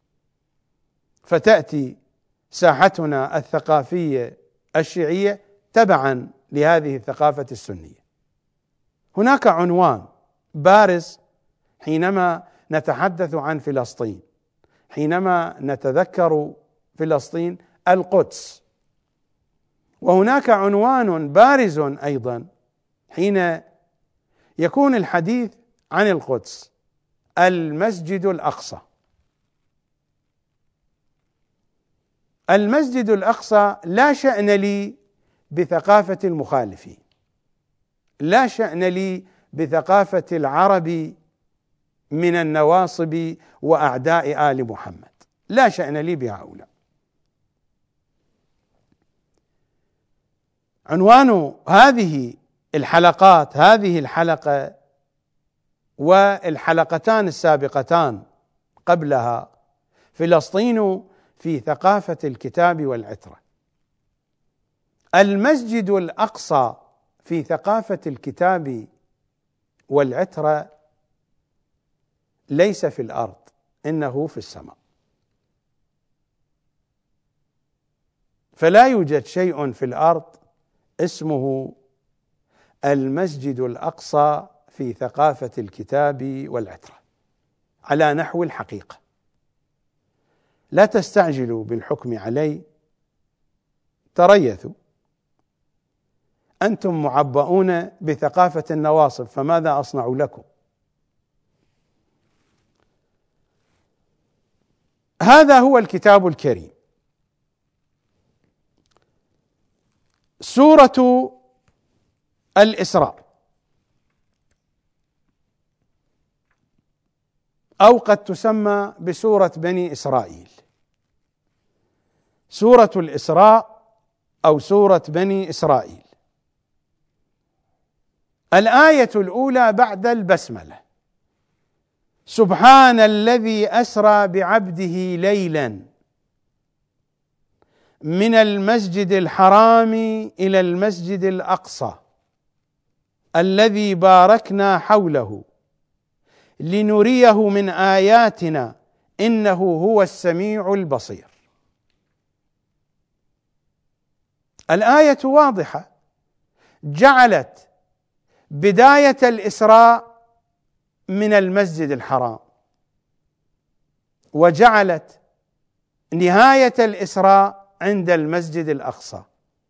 [SPEAKER 1] فتأتي ساحتنا الثقافية الشيعية تبعا لهذه الثقافة السنية. هناك عنوان بارز حينما نتحدث عن فلسطين، حينما نتذكر فلسطين: القدس. وهناك عنوان بارز أيضا حين يكون الحديث عن القدس: المسجد الأقصى. المسجد الأقصى لا شأن لي بثقافة المخالفين، لا شأن لي بثقافة العرب من النواصب وأعداء آل محمد، لا شأن لي بهؤلاء. عنوان هذه الحلقات، هذه الحلقة والحلقتان السابقتان قبلها: فلسطين في ثقافة الكتاب والعترة. المسجد الأقصى في ثقافة الكتاب والعترة ليس في الأرض، إنه في السماء. فلا يوجد شيء في الأرض اسمه المسجد الأقصى في ثقافة الكتاب والعترة على نحو الحقيقة. لا تستعجلوا بالحكم عليه، تريثوا، أنتم معبؤون بثقافة النواصب، فماذا أصنع لكم؟ هذا هو الكتاب الكريم. سورة الإسراء، أو قد تسمى بسورة بني إسرائيل. سورة الإسراء أو سورة بني إسرائيل. الآية الأولى بعد البسملة: سبحان الذي أسرى بعبده ليلا من المسجد الحرام إلى المسجد الأقصى الذي باركنا حوله لنريه من آياتنا إنه هو السميع البصير. الآية واضحة، جعلت بداية الإسراء من المسجد الحرام، وجعلت نهاية الإسراء عند المسجد الأقصى.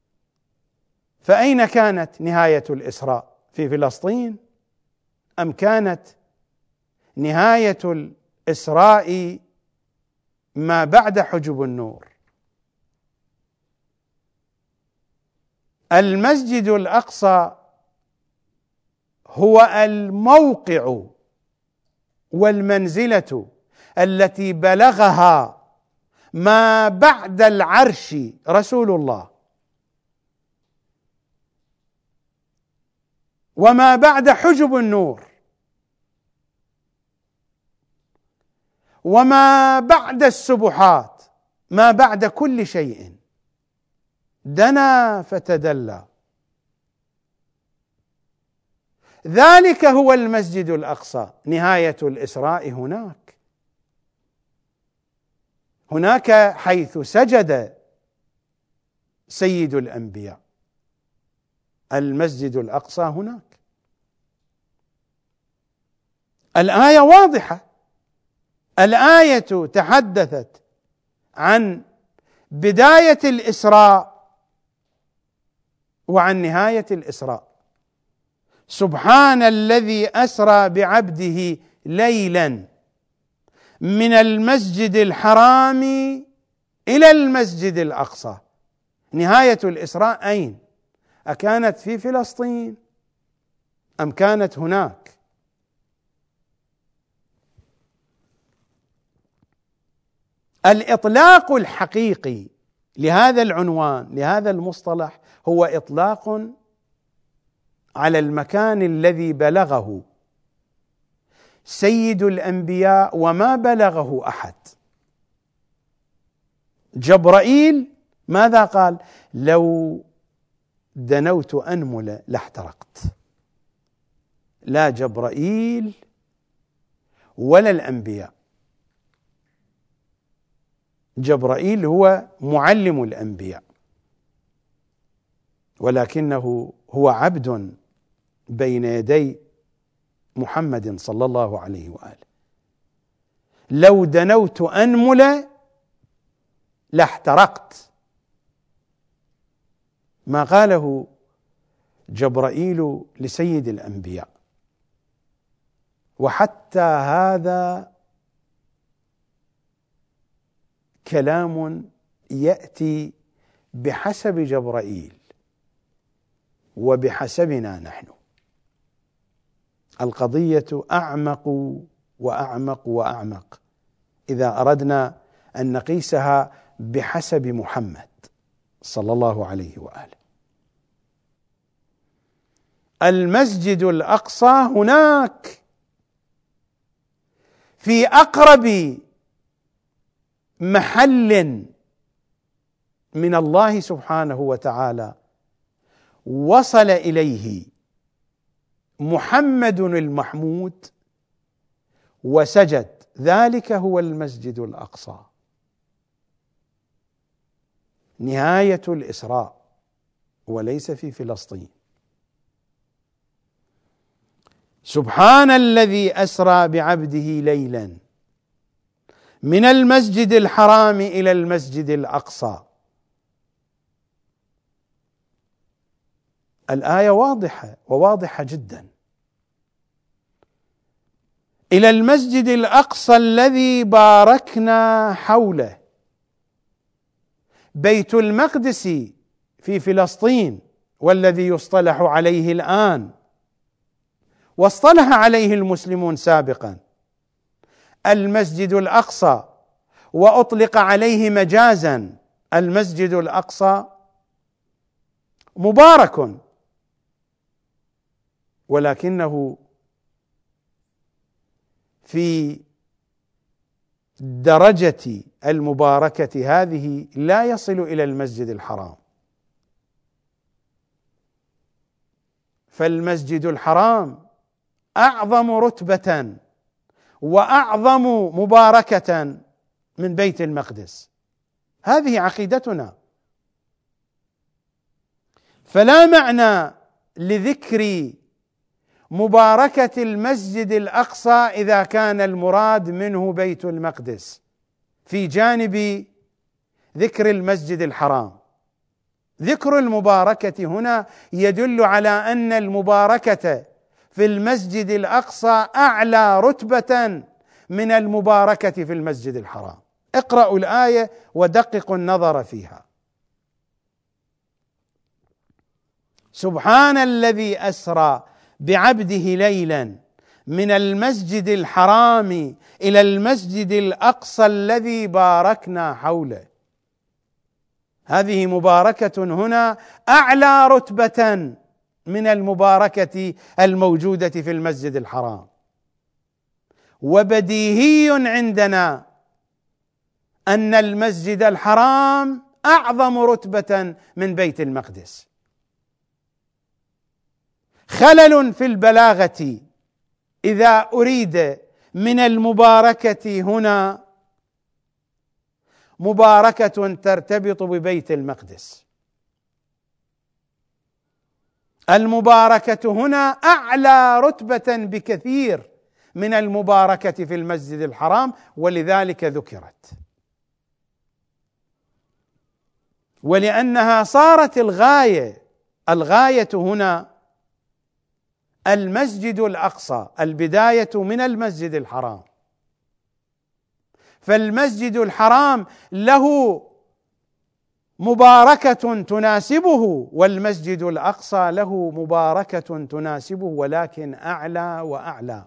[SPEAKER 1] فأين كانت نهاية الإسراء؟ في فلسطين؟ أم كانت نهاية الإسراء ما بعد حجب النور؟ المسجد الأقصى هو الموقع والمنزلة التي بلغها ما بعد العرش رسول الله، وما بعد حجب النور، وما بعد السبحات، ما بعد كل شيء. دنا فتدلى. ذلك هو المسجد الأقصى. نهاية الإسراء هناك حيث سجد سيد الأنبياء. المسجد الأقصى هناك. الآية واضحة. الآية تحدثت عن بداية الإسراء وعن نهاية الإسراء. سبحان الذي أسرى بعبده ليلا من المسجد الحرام إلى المسجد الأقصى. نهاية الإسراء أين؟ أكانت في فلسطين أم كانت هناك؟ الإطلاق الحقيقي لهذا العنوان، لهذا المصطلح، هو إطلاق على المكان الذي بلغه سيد الأنبياء وما بلغه أحد. جبرائيل ماذا قال؟ لو دنوت أنمل لاحترقت. لا جبرائيل ولا الأنبياء. جبرائيل هو معلم الأنبياء، ولكنه هو عبد بين يدي محمد صلى الله عليه وآله. لو دنوت أنمل لاحترقت، ما قاله جبرائيل لسيد الأنبياء. وحتى هذا كلام يأتي بحسب جبرائيل وبحسبنا نحن. القضية أعمق وأعمق وأعمق إذا أردنا أن نقيسها بحسب محمد صلى الله عليه وآله. المسجد الأقصى هناك، في أقرب محل من الله سبحانه وتعالى وصل إليه محمد المحمود وسجد. ذلك هو المسجد الأقصى. نهاية الإسراء، وليس في فلسطين. سبحان الذي أسرى بعبده ليلا من المسجد الحرام إلى المسجد الأقصى. الآية واضحة وواضحة جدا. إلى المسجد الأقصى الذي باركنا حوله. بيت المقدس في فلسطين، والذي يصطلح عليه الآن واصطلح عليه المسلمون سابقا المسجد الأقصى، وأطلق عليه مجازا المسجد الأقصى مبارك، ولكنه في درجة المباركة هذه لا يصل إلى المسجد الحرام. فالمسجد الحرام أعظم رتبة وأعظم مباركة من بيت المقدس. هذه عقيدتنا. فلا معنى لذكر مباركة المسجد الأقصى إذا كان المراد منه بيت المقدس في جانب ذكر المسجد الحرام. ذكر المباركة هنا يدل على أن المباركة في المسجد الأقصى أعلى رتبة من المباركة في المسجد الحرام. اقرأوا الآية ودققوا النظر فيها. سبحان الذي أسرى بعبده ليلا من المسجد الحرام إلى المسجد الأقصى الذي باركنا حوله. هذه مباركة هنا أعلى رتبة من المباركة الموجودة في المسجد الحرام. وبديهي عندنا أن المسجد الحرام أعظم رتبة من بيت المقدس. خلل في البلاغة إذا أريد من المباركة هنا مباركة ترتبط ببيت المقدس. المباركة هنا أعلى رتبة بكثير من المباركة في المسجد الحرام، ولذلك ذكرت، ولأنها صارت الغاية هنا المسجد الأقصى، البداية من المسجد الحرام. فالمسجد الحرام له مباركة تناسبه، والمسجد الأقصى له مباركة تناسبه، ولكن أعلى وأعلى.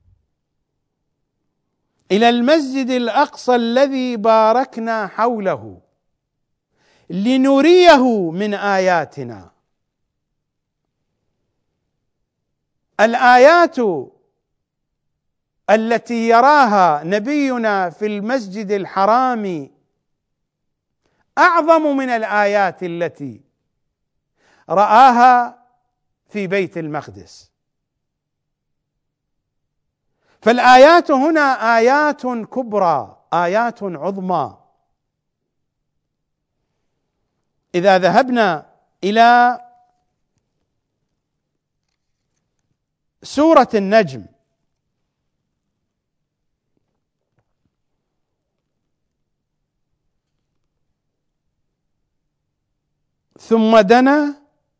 [SPEAKER 1] إلى المسجد الأقصى الذي باركنا حوله لنريه من آياتنا. الآيات التي يراها نبينا في المسجد الحرام أعظم من الآيات التي رآها في بيت المقدس. فالآيات هنا آيات كبرى، آيات عظمى. إذا ذهبنا إلى سورة النجم ثم دنا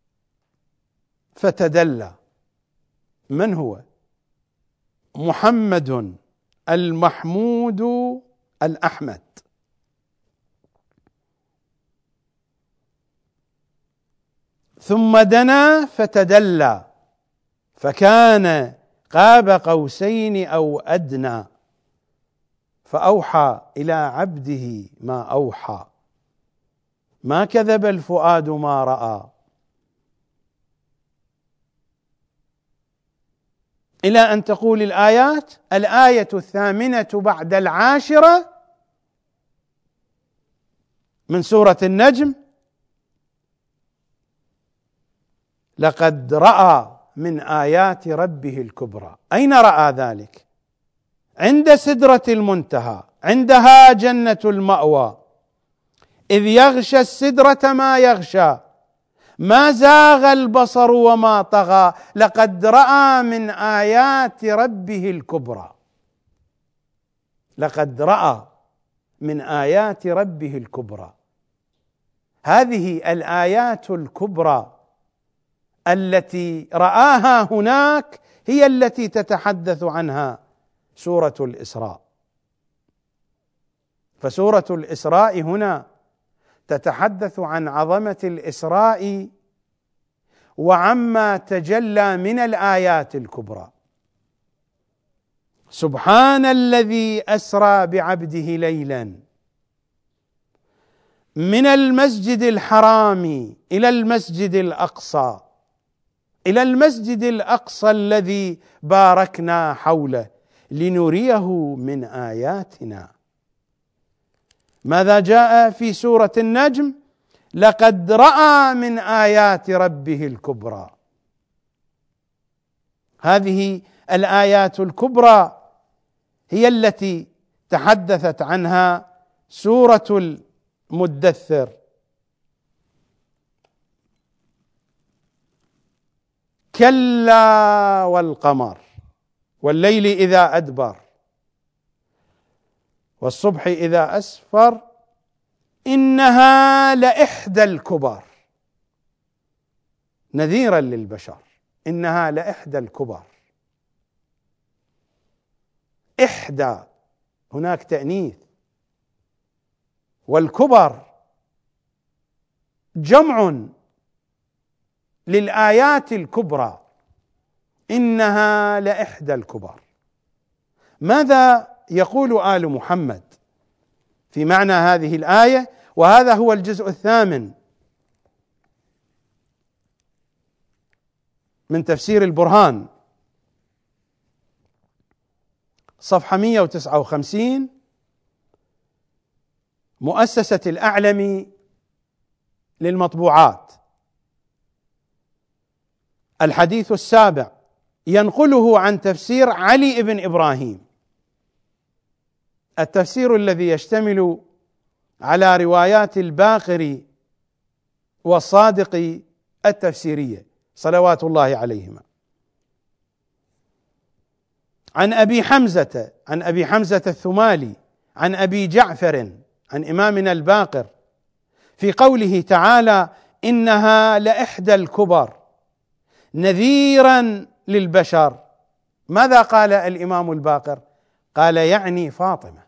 [SPEAKER 1] فتدلى. من هو؟ محمد المحمود الأحمد. ثم دنا فتدلى فكان قاب قوسين أو أدنى فأوحى إلى عبده ما أوحى ما كذب الفؤاد ما رأى. إلى أن تقول الآيات. الآية 8 بعد 10 من سورة النجم: لقد رأى من آيات ربه الكبرى. أين رأى ذلك؟ عند سدرة المنتهى، عندها جنة المأوى، إذ يغشى السدرة ما يغشى ما زاغ البصر وما طغى لقد رأى من آيات ربه الكبرى. لقد رأى من آيات ربه الكبرى. هذه الآيات الكبرى التي رآها هناك هي التي تتحدث عنها سورة الإسراء. فسورة الإسراء هنا تتحدث عن عظمة الإسراء وعما تجلى من الآيات الكبرى. سبحان الذي أسرى بعبده ليلا من المسجد الحرام إلى المسجد الأقصى، إلى المسجد الأقصى الذي باركنا حوله لنريه من آياتنا. ماذا جاء في سورة النجم؟ لقد رأى من آيات ربه الكبرى. هذه الآيات الكبرى هي التي تحدثت عنها سورة المدثر. كلا والقمر والليل إذا أدبر والصبح إذا أسفر إنها لإحدى الكبر، نذيرا للبشر، إنها لإحدى الكبر. إحدى هناك تأنيث، والكبر جمع للآيات الكبرى، إنها لإحدى الكبر. ماذا يقول آل محمد في معنى هذه الآية؟ وهذا هو الجزء الثامن من تفسير البرهان، صفحة 159، مؤسسة الأعلمي للمطبوعات، الحديث السابع، ينقله عن تفسير علي بن إبراهيم، التفسير الذي يشتمل على روايات الباقر والصادق التفسيرية صلوات الله عليهما، عن أبي حمزة الثمالي عن أبي جعفر عن إمامنا الباقر في قوله تعالى: إنها لإحدى الكبر نذيرا للبشر. ماذا قال الإمام الباقر؟ قال يعني فاطمة.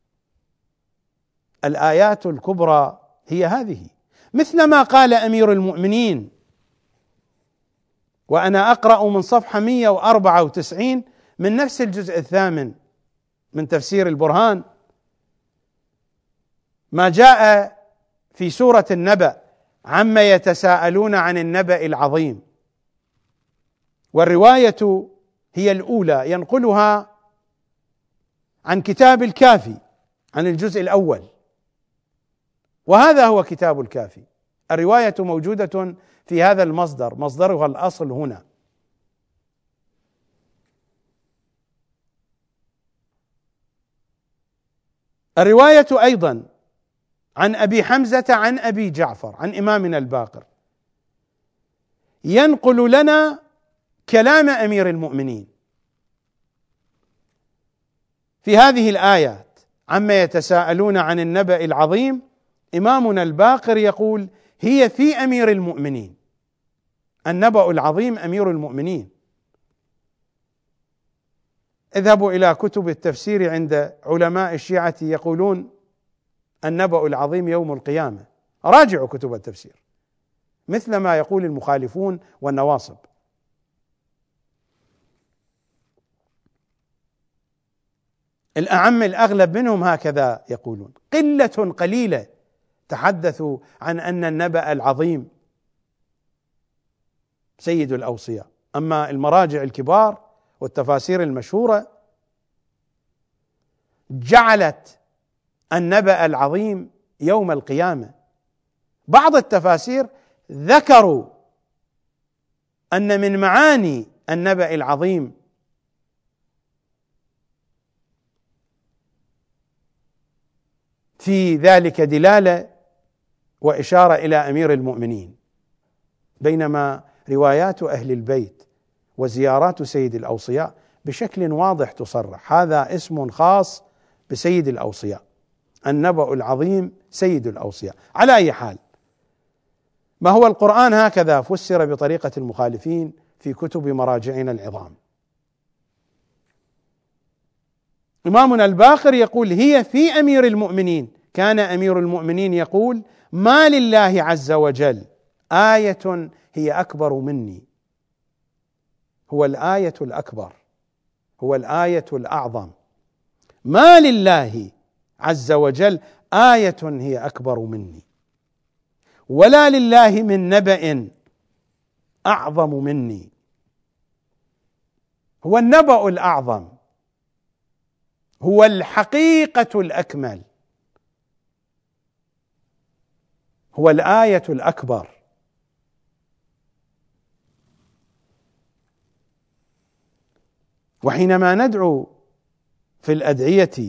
[SPEAKER 1] الآيات الكبرى هي هذه، مثلما قال أمير المؤمنين، وأنا أقرأ من صفحة 194 من نفس الجزء الثامن من تفسير البرهان، ما جاء في سورة النبأ: عما يتساءلون عن النبأ العظيم. والرواية هي الأولى، ينقلها عن كتاب الكافي عن الجزء الأول، وهذا هو كتاب الكافي. الرواية موجودة في هذا المصدر، مصدرها الأصل هنا. الرواية أيضا عن أبي حمزة عن أبي جعفر عن إمامنا الباقر، ينقل لنا كلام أمير المؤمنين في هذه الآيات: عما يتساءلون عن النبأ العظيم. إمامنا الباقر يقول: هي في أمير المؤمنين، النبأ العظيم أمير المؤمنين. اذهبوا إلى كتب التفسير عند علماء الشيعة، يقولون النبأ العظيم يوم القيامة. راجعوا كتب التفسير، مثل ما يقول المخالفون والنواصب. الأعم الأغلب منهم هكذا يقولون، قلة قليلة تحدثوا عن أن النبأ العظيم سيد الأوصياء. أما المراجع الكبار والتفاسير المشهورة جعلت النبأ العظيم يوم القيامة. بعض التفاسير ذكروا أن من معاني النبأ العظيم في ذلك دلالة وإشارة إلى أمير المؤمنين، بينما روايات أهل البيت وزيارات سيد الأوصياء بشكل واضح تصرح هذا اسم خاص بسيد الأوصياء، النبأ العظيم سيد الأوصياء. على أي حال، ما هو القرآن هكذا فسر بطريقة المخالفين في كتب مراجعنا العظام. إمامنا الباقر يقول: هي في أمير المؤمنين. كان أمير المؤمنين يقول: ما لله عز وجل آية هي أكبر مني. هو الآية الأكبر، هو الآية الأعظم. ما لله عز وجل آية هي أكبر مني، ولا لله من نبأ أعظم مني. هو النبأ الأعظم، هو الحقيقة الأكمل، هو الآية الأكبر. وحينما ندعو في الأدعية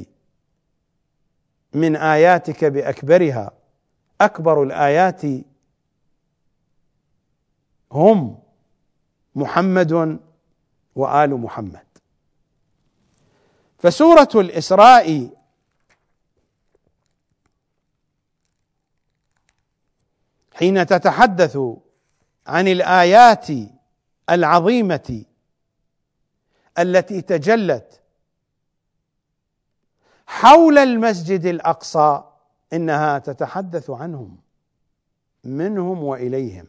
[SPEAKER 1] من آياتك بأكبرها، أكبر الآيات هم محمد وآل محمد. فسورة الإسراء حين تتحدث عن الآيات العظيمة التي تجلت حول المسجد الأقصى إنها تتحدث عنهم، منهم وإليهم.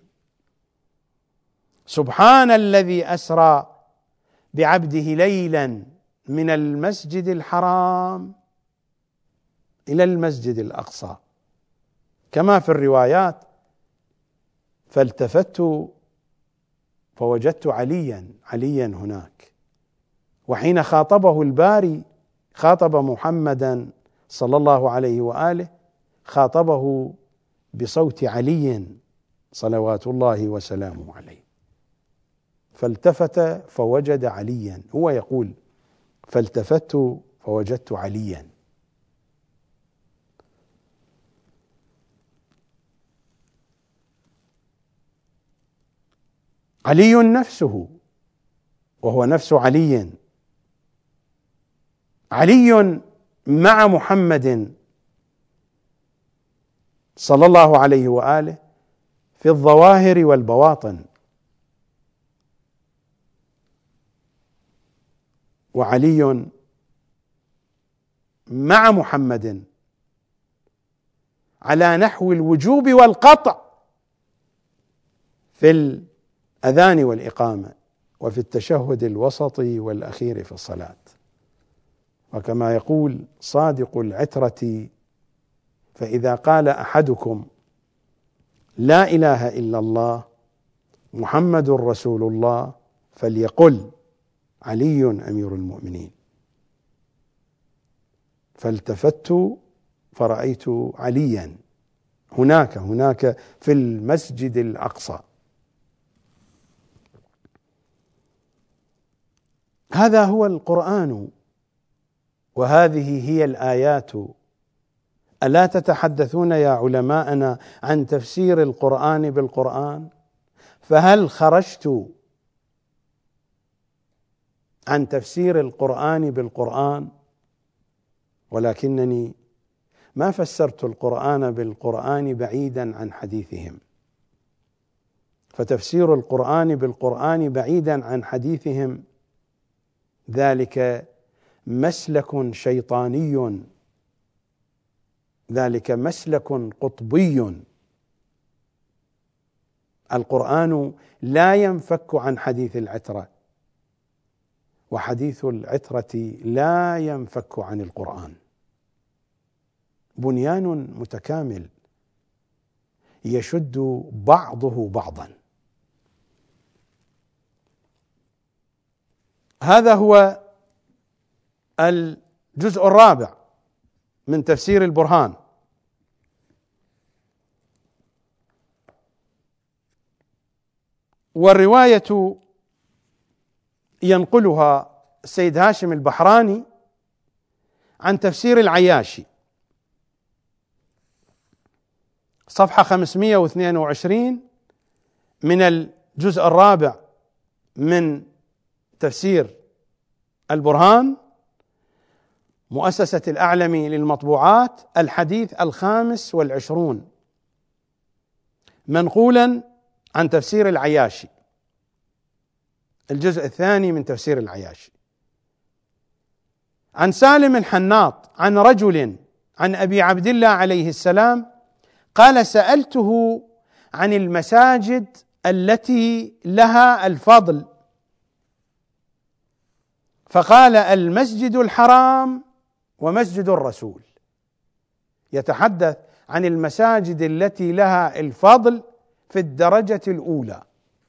[SPEAKER 1] سبحان الذي أسرى بعبده ليلا من المسجد الحرام إلى المسجد الأقصى، كما في الروايات: فالتفت فوجدت عليا هناك. وحين خاطبه الباري خاطب محمدا صلى الله عليه وآله، خاطبه بصوت علي صلوات الله وسلامه عليه. فالتفت فوجد عليا، هو يقول: فالتفت فوجدت عليا. علي نفسه، وهو نفس علي، علي مع محمد صلى الله عليه وآله في الظواهر والبواطن، وعلي مع محمد على نحو الوجوب والقطع في الأذان والإقامة وفي التشهد الوسطي والأخير في الصلاة. وكما يقول صادق العترة: فإذا قال أحدكم لا إله إلا الله محمد رسول الله فليقل علي أمير المؤمنين. فالتفت فرأيت عليا هناك في المسجد الأقصى. هذا هو القرآن، وهذه هي الآيات. ألا تتحدثون يا علماءنا عن تفسير القرآن بالقرآن؟ فهل خرجت عن تفسير القرآن بالقرآن؟ ولكنني ما فسرت القرآن بالقرآن بعيدا عن حديثهم، فتفسير القرآن بالقرآن بعيدا عن حديثهم ذلك مسلك شيطاني، ذلك مسلك قطبي. القرآن لا ينفك عن حديث العترة، وحديث العترة لا ينفك عن القرآن. بنيان متكامل يشد بعضه بعضا. هذا هو الجزء الرابع من تفسير البرهان. والرواية ينقلها السيد هاشم البحراني عن تفسير العياشي، صفحة 522 من الجزء الرابع من تفسير البرهان، مؤسسة الأعلمي للمطبوعات، الحديث 25، منقولا عن تفسير العياشي، الجزء الثاني من تفسير العياشي، عن سالم الحناط عن رجل عن أبي عبد الله عليه السلام قال: سألته عن المساجد التي لها الفضل، فقال: المسجد الحرام ومسجد الرسول. يتحدث عن المساجد التي لها الفضل في الدرجة الأولى.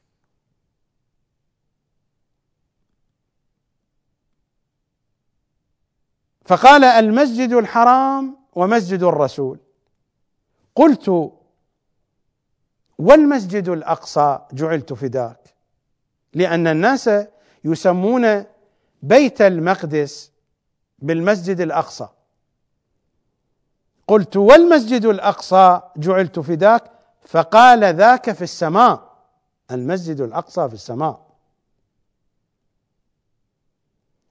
[SPEAKER 1] فقال: المسجد الحرام ومسجد الرسول. قلت: والمسجد الأقصى جعلت فداك، لأن الناس يسمون بيت المقدس بالمسجد الأقصى. قلت: والمسجد الأقصى جعلت فداك. فقال: ذاك في السماء، المسجد الأقصى في السماء.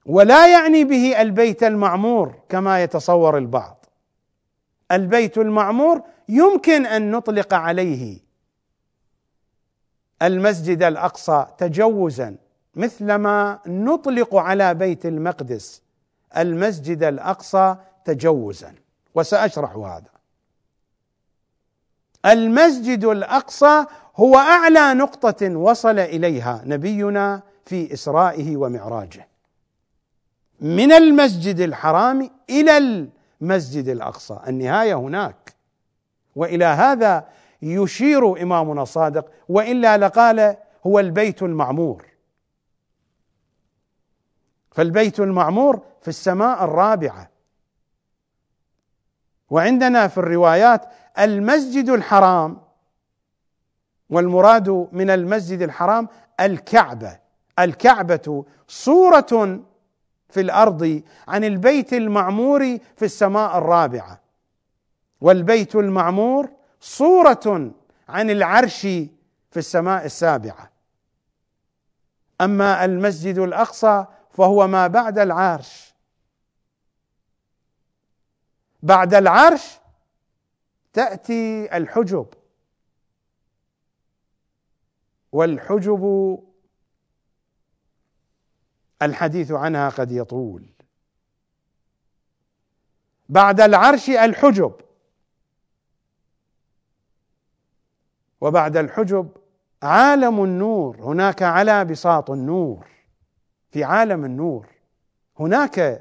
[SPEAKER 1] ولا يعني به البيت المعمور كما يتصور البعض. البيت المعمور يمكن أن نطلق عليه المسجد الأقصى تجوزا، مثلما نطلق على بيت المقدس المسجد الأقصى تجوزا، وسأشرح هذا. المسجد الأقصى هو أعلى نقطة وصل إليها نبينا في إسرائه ومعراجه، من المسجد الحرام إلى المسجد الأقصى، النهاية هناك. وإلى هذا يشير إمامنا الصادق، وإلا لقال هو البيت المعمور. فالبيت المعمور في السماء الرابعة. وعندنا في الروايات المسجد الحرام، والمراد من المسجد الحرام الكعبة. الكعبة صورة في الأرض عن البيت المعمور في السماء الرابعة، والبيت المعمور صورة عن العرش في السماء السابعة. أما المسجد الأقصى فهو ما بعد العرش. بعد العرش تأتي الحجب، والحجب الحديث عنها قد يطول. بعد العرش الحجب، وبعد الحجب عالم النور. هناك على بساط النور، في عالم النور هناك،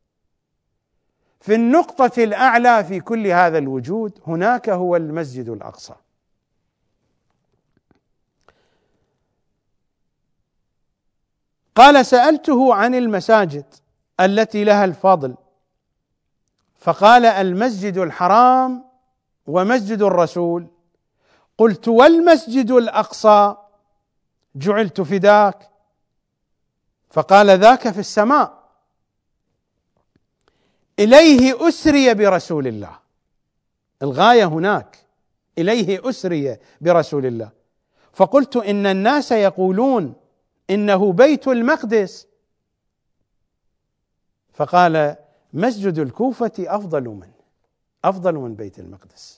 [SPEAKER 1] في النقطة الأعلى في كل هذا الوجود هناك هو المسجد الأقصى. قال: سألته عن المساجد التي لها الفضل، فقال: المسجد الحرام ومسجد الرسول. قلت: والمسجد الأقصى جعلت فداك؟ فقال: ذاك في السماء، إليه أسري برسول الله. الغاية هناك، إليه أسري برسول الله. فقلت: إن الناس يقولون إنه بيت المقدس. فقال: مسجد الكوفة أفضل من بيت المقدس.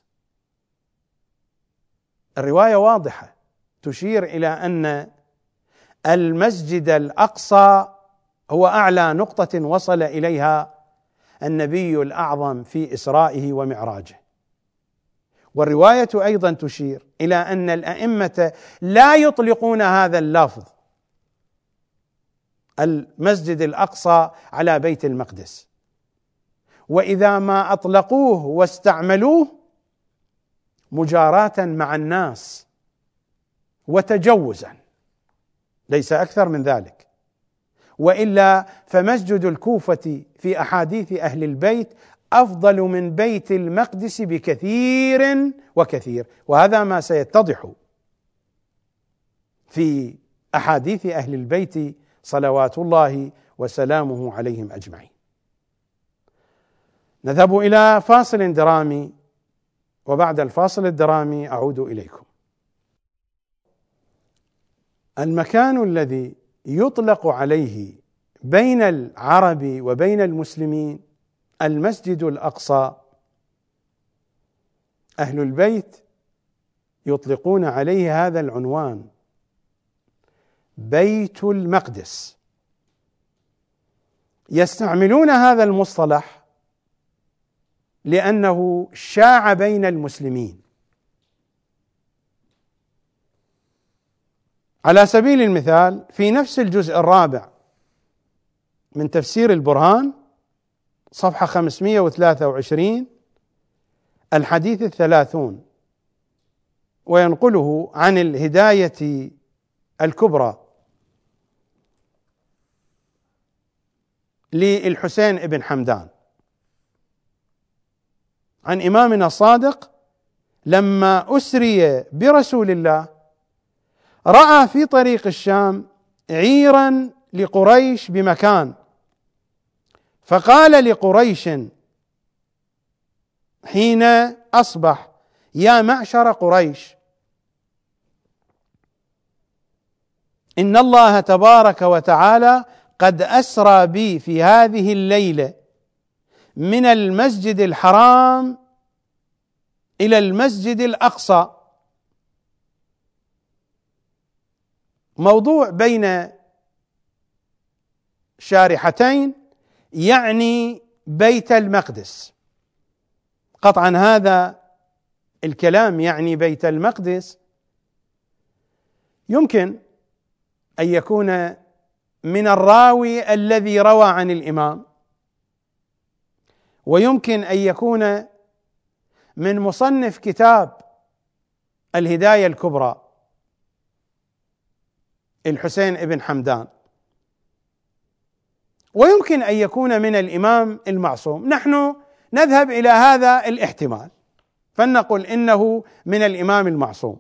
[SPEAKER 1] الرواية واضحة تشير إلى أن المسجد الأقصى هو أعلى نقطة وصل إليها النبي الأعظم في إسرائه ومعراجه. والرواية أيضا تشير إلى أن الأئمة لا يطلقون هذا اللفظ المسجد الأقصى على بيت المقدس، وإذا ما أطلقوه واستعملوه مجاراة مع الناس وتجوزا، ليس أكثر من ذلك. وإلا فمسجد الكوفة في أحاديث أهل البيت أفضل من بيت المقدس بكثير وكثير، وهذا ما سيتضح في أحاديث أهل البيت صلوات الله وسلامه عليهم أجمعين. نذهب إلى فاصل درامي، وبعد الفاصل الدرامي أعود إليكم. المكان الذي يطلق عليه بين العرب وبين المسلمين المسجد الأقصى، أهل البيت يطلقون عليه هذا العنوان بيت المقدس. يستعملون هذا المصطلح لأنه شاع بين المسلمين. على سبيل المثال في نفس الجزء الرابع من تفسير البرهان صفحة 523 الحديث 30، وينقله عن الهداية الكبرى للحسين بن حمدان عن إمامنا الصادق: لما أسري برسول الله رأى في طريق الشام عيرا لقريش بمكان، فقال لقريش حين أصبح: يا معشر قريش، إن الله تبارك وتعالى قد أسرى بي في هذه الليلة من المسجد الحرام إلى المسجد الأقصى. موضوع بين شارحتين، يعني بيت المقدس. قطعا هذا الكلام يعني بيت المقدس يمكن أن يكون من الراوي الذي روى عن الإمام، ويمكن أن يكون من مصنف كتاب الهداية الكبرى الحسين بن حمدان، ويمكن أن يكون من الإمام المعصوم. نحن نذهب إلى هذا الاحتمال فلنقل إنه من الإمام المعصوم،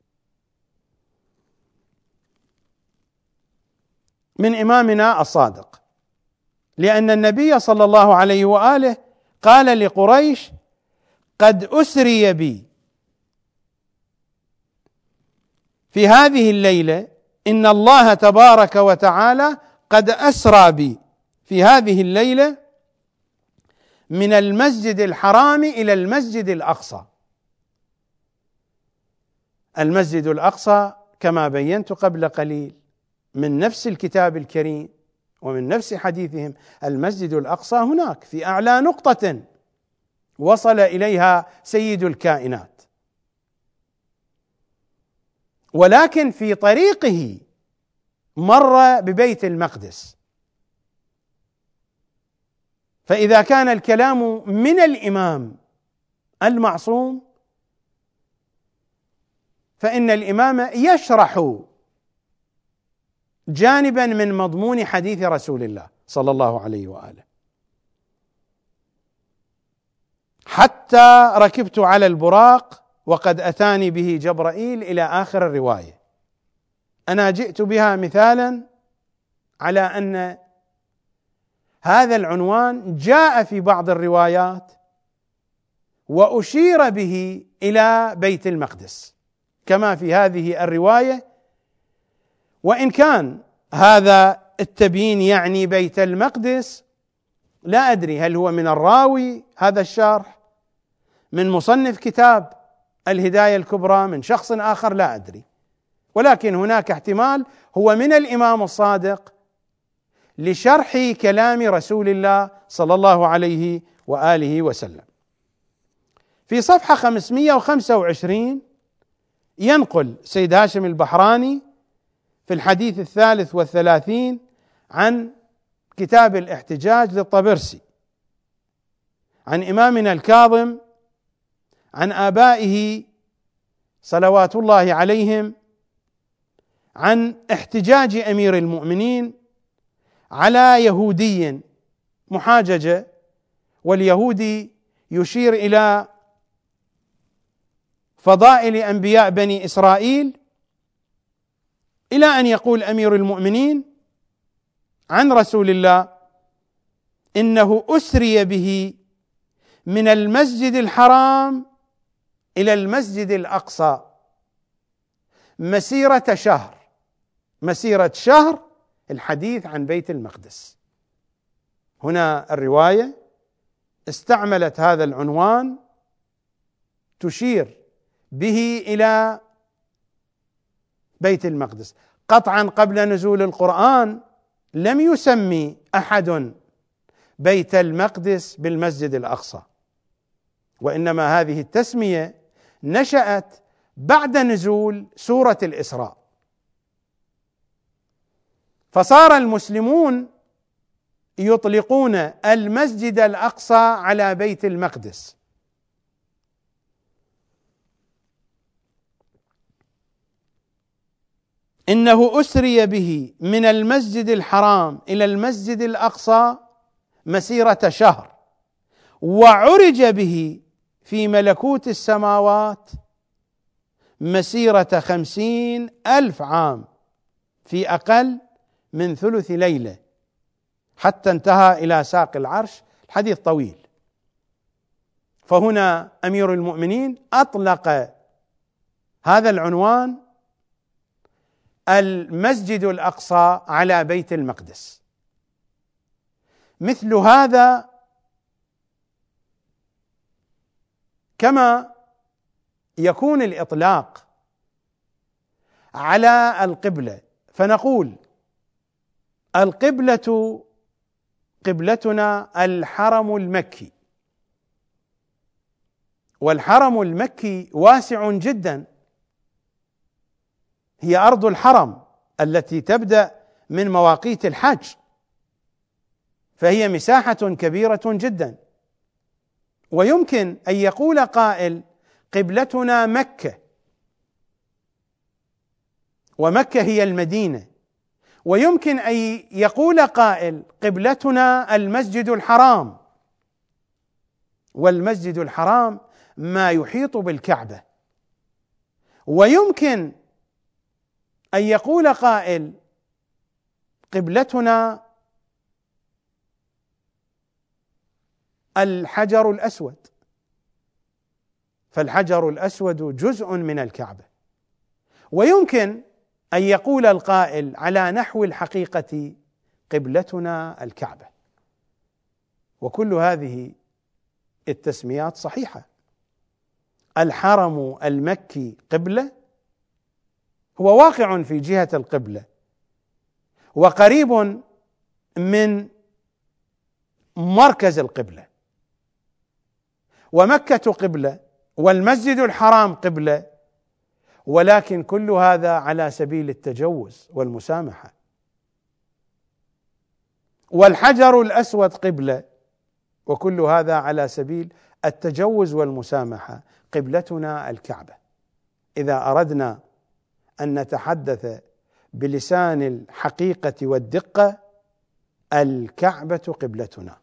[SPEAKER 1] من إمامنا الصادق، لأن النبي صلى الله عليه وآله قال لقريش: قد أسري بي في هذه الليلة، إن الله تبارك وتعالى قد أسرى بي في هذه الليلة من المسجد الحرام إلى المسجد الأقصى. المسجد الأقصى كما بينت قبل قليل من نفس الكتاب الكريم ومن نفس حديثهم، المسجد الأقصى هناك في أعلى نقطة وصل إليها سيد الكائنات، ولكن في طريقه مر ببيت المقدس. فإذا كان الكلام من الإمام المعصوم فإن الإمام يشرح جانبا من مضمون حديث رسول الله صلى الله عليه وآله. حتى ركبت على البراق وقد أتاني به جبرائيل إلى آخر الرواية. أنا جئت بها مثالا على أن هذا العنوان جاء في بعض الروايات وأشير به إلى بيت المقدس كما في هذه الرواية، وإن كان هذا التبيين يعني بيت المقدس لا أدري هل هو من الراوي هذا الشرح، من مصنف كتاب الهداية الكبرى، من شخص آخر لا أدري، ولكن هناك احتمال هو من الإمام الصادق لشرح كلام رسول الله صلى الله عليه وآله وسلم. في صفحة 525 ينقل سيد هاشم البحراني في الحديث 33 عن كتاب الاحتجاج للطبرسي عن إمامنا الكاظم عن آبائه صلوات الله عليهم عن احتجاج أمير المؤمنين على يهودي محاججة، واليهودي يشير إلى فضائل أنبياء بني إسرائيل، إلى أن يقول أمير المؤمنين عن رسول الله: إنه أسري به من المسجد الحرام إلى المسجد الأقصى مسيرة شهر، الحديث عن بيت المقدس. هنا الرواية استعملت هذا العنوان تشير به إلى بيت المقدس. قطعا قبل نزول القرآن لم يسمي أحد بيت المقدس بالمسجد الأقصى، وإنما هذه التسمية نشأت بعد نزول سورة الإسراء، فصار المسلمون يطلقون المسجد الأقصى على بيت المقدس. إنه أسري به من المسجد الحرام إلى المسجد الأقصى مسيرة شهر، وعرج به في ملكوت السماوات مسيرة 50,000 عام في أقل من ثلث ليلة، حتى انتهى إلى ساق العرش. الحديث طويل. فهنا أمير المؤمنين أطلق هذا العنوان المسجد الأقصى على بيت المقدس، مثل هذا كما يكون الإطلاق على القبلة، فنقول القبلة قبلتنا الحرم المكي، والحرم المكي واسع جدا، هي أرض الحرم التي تبدأ من مواقيت الحج، فهي مساحة كبيرة جدا. ويمكن أن يقول قائل قبلتنا مكة، ومكة هي المدينة، ويمكن أن يقول قائل قبلتنا المسجد الحرام، والمسجد الحرام ما يحيط بالكعبة. ويمكن أن يقول قائل قبلتنا الحجر الأسود، فالحجر الأسود جزء من الكعبة. ويمكن أن يقول القائل على نحو الحقيقة قبلتنا الكعبة، وكل هذه التسميات صحيحة. الحرم المكي قبلة، هو واقع في جهة القبلة وقريب من مركز القبلة، ومكة قبلة والمسجد الحرام قبلة، ولكن كل هذا على سبيل التجوز والمسامحة. والحجر الأسود قبلة، وكل هذا على سبيل التجوز والمسامحة. قبلتنا الكعبة. إذا أردنا أن نتحدث بلسان الحقيقة والدقة، الكعبة قبلتنا،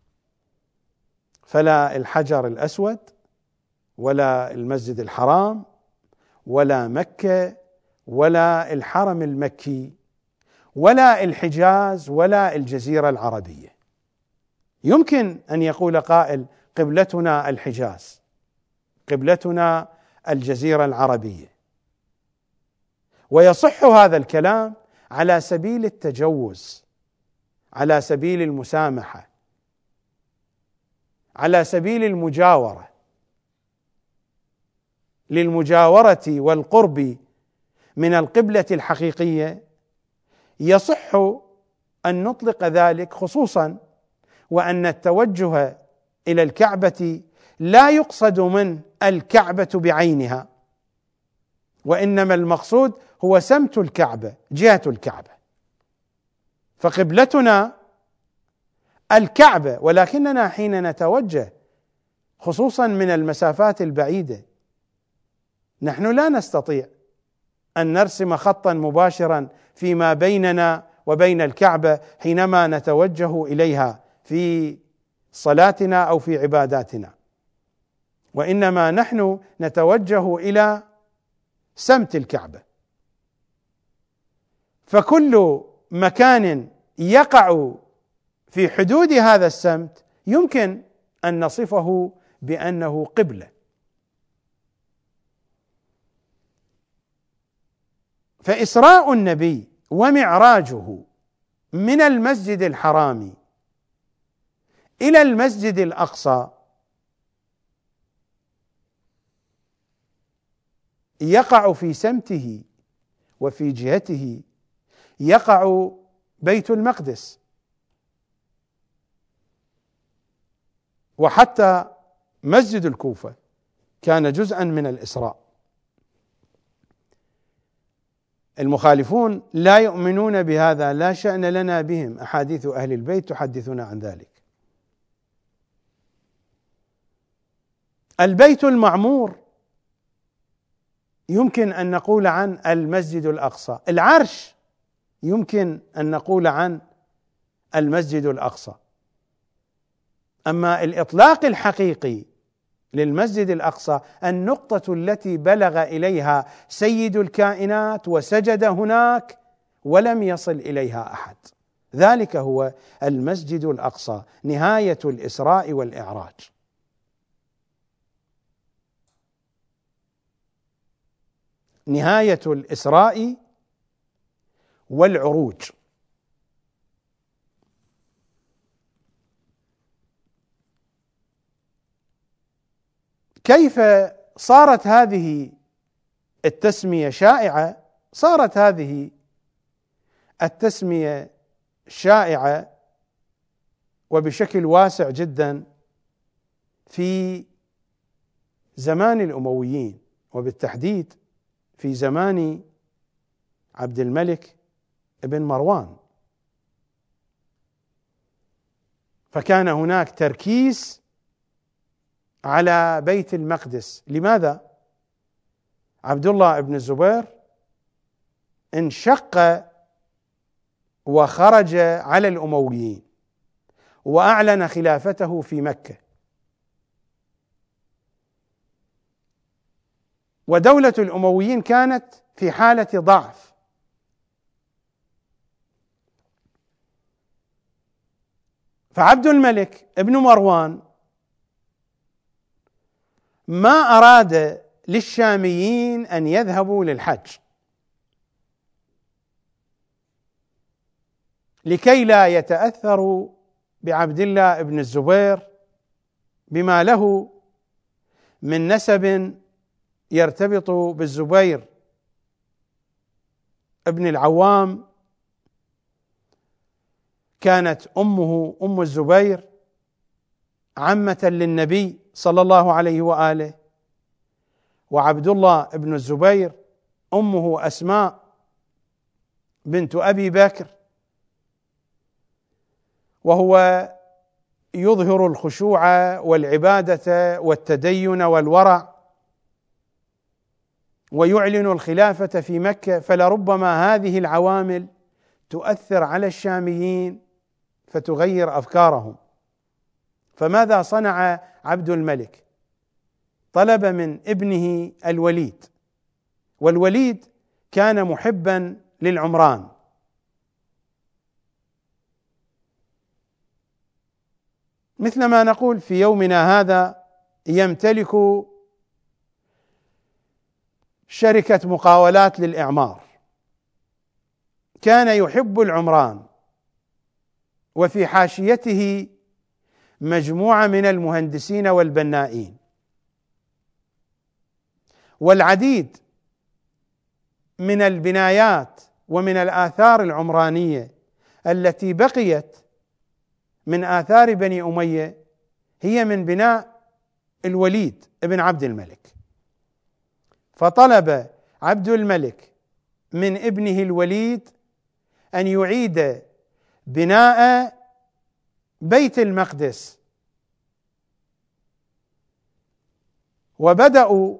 [SPEAKER 1] فلا الحجر الأسود ولا المسجد الحرام ولا مكة ولا الحرم المكي ولا الحجاز ولا الجزيرة العربية. يمكن أن يقول قائل قبلتنا الحجاز، قبلتنا الجزيرة العربية، ويصح هذا الكلام على سبيل التجوز، على سبيل المسامحة، على سبيل المجاورة، للمجاورة والقرب من القبلة الحقيقية يصح أن نطلق ذلك، خصوصا وأن التوجه إلى الكعبة لا يقصد من الكعبة بعينها، وإنما المقصود هو سمت الكعبة، جهة الكعبة، فقبلتنا الكعبة. ولكننا حين نتوجه خصوصا من المسافات البعيدة، نحن لا نستطيع أن نرسم خطا مباشرا فيما بيننا وبين الكعبة حينما نتوجه إليها في صلاتنا أو في عباداتنا، وإنما نحن نتوجه إلى سمت الكعبة. فكل مكان يقع في حدود هذا السمت يمكن أن نصفه بأنه قبلة. فإسراء النبي ومعراجه من المسجد الحرام إلى المسجد الأقصى يقع في سمته وفي جهته، يقع بيت المقدس، وحتى مسجد الكوفة كان جزءا من الإسراء. المخالفون لا يؤمنون بهذا، لا شأن لنا بهم، أحاديث أهل البيت تحدثنا عن ذلك. البيت المعمور يمكن أن نقول عن المسجد الأقصى، العرش يمكن أن نقول عن المسجد الأقصى. أما الإطلاق الحقيقي للمسجد الأقصى النقطة التي بلغ إليها سيد الكائنات وسجد هناك ولم يصل إليها أحد، ذلك هو المسجد الأقصى، نهاية الإسراء والإعراج. نهاية الإسراء والعروج. كيف صارت هذه التسمية شائعة؟ صارت هذه التسمية شائعة وبشكل واسع جدا في زمان الأمويين، وبالتحديد في زمان عبد الملك ابن مروان. فكان هناك تركيز على بيت المقدس. لماذا؟ عبد الله بن الزبير انشق وخرج على الأمويين وأعلن خلافته في مكة، ودولة الأمويين كانت في حالة ضعف. فعبد الملك ابن مروان ما أراد للشاميين أن يذهبوا للحج لكي لا يتأثروا بعبد الله بن الزبير بما له من نسب يرتبط بالزبير ابن العوام. كانت أمه أم الزبير عمة للنبي صلى الله عليه وآله، وعبد الله بن الزبير أمه أسماء بنت أبي بكر، وهو يظهر الخشوع والعبادة والتدين والورع ويعلن الخلافة في مكة، فلربما هذه العوامل تؤثر على الشاميين فتغير أفكارهم. فماذا صنع عبد الملك؟ طلب من ابنه الوليد، والوليد كان محبا للعمران، مثل ما نقول في يومنا هذا يمتلك شركة مقاولات للإعمار. كان يحب العمران، وفي حاشيته مجموعة من المهندسين والبنائين، والعديد من البنايات ومن الآثار العمرانية التي بقيت من آثار بني أمية هي من بناء الوليد ابن عبد الملك. فطلب عبد الملك من ابنه الوليد أن يعيد بناء بيت المقدس، وبدأوا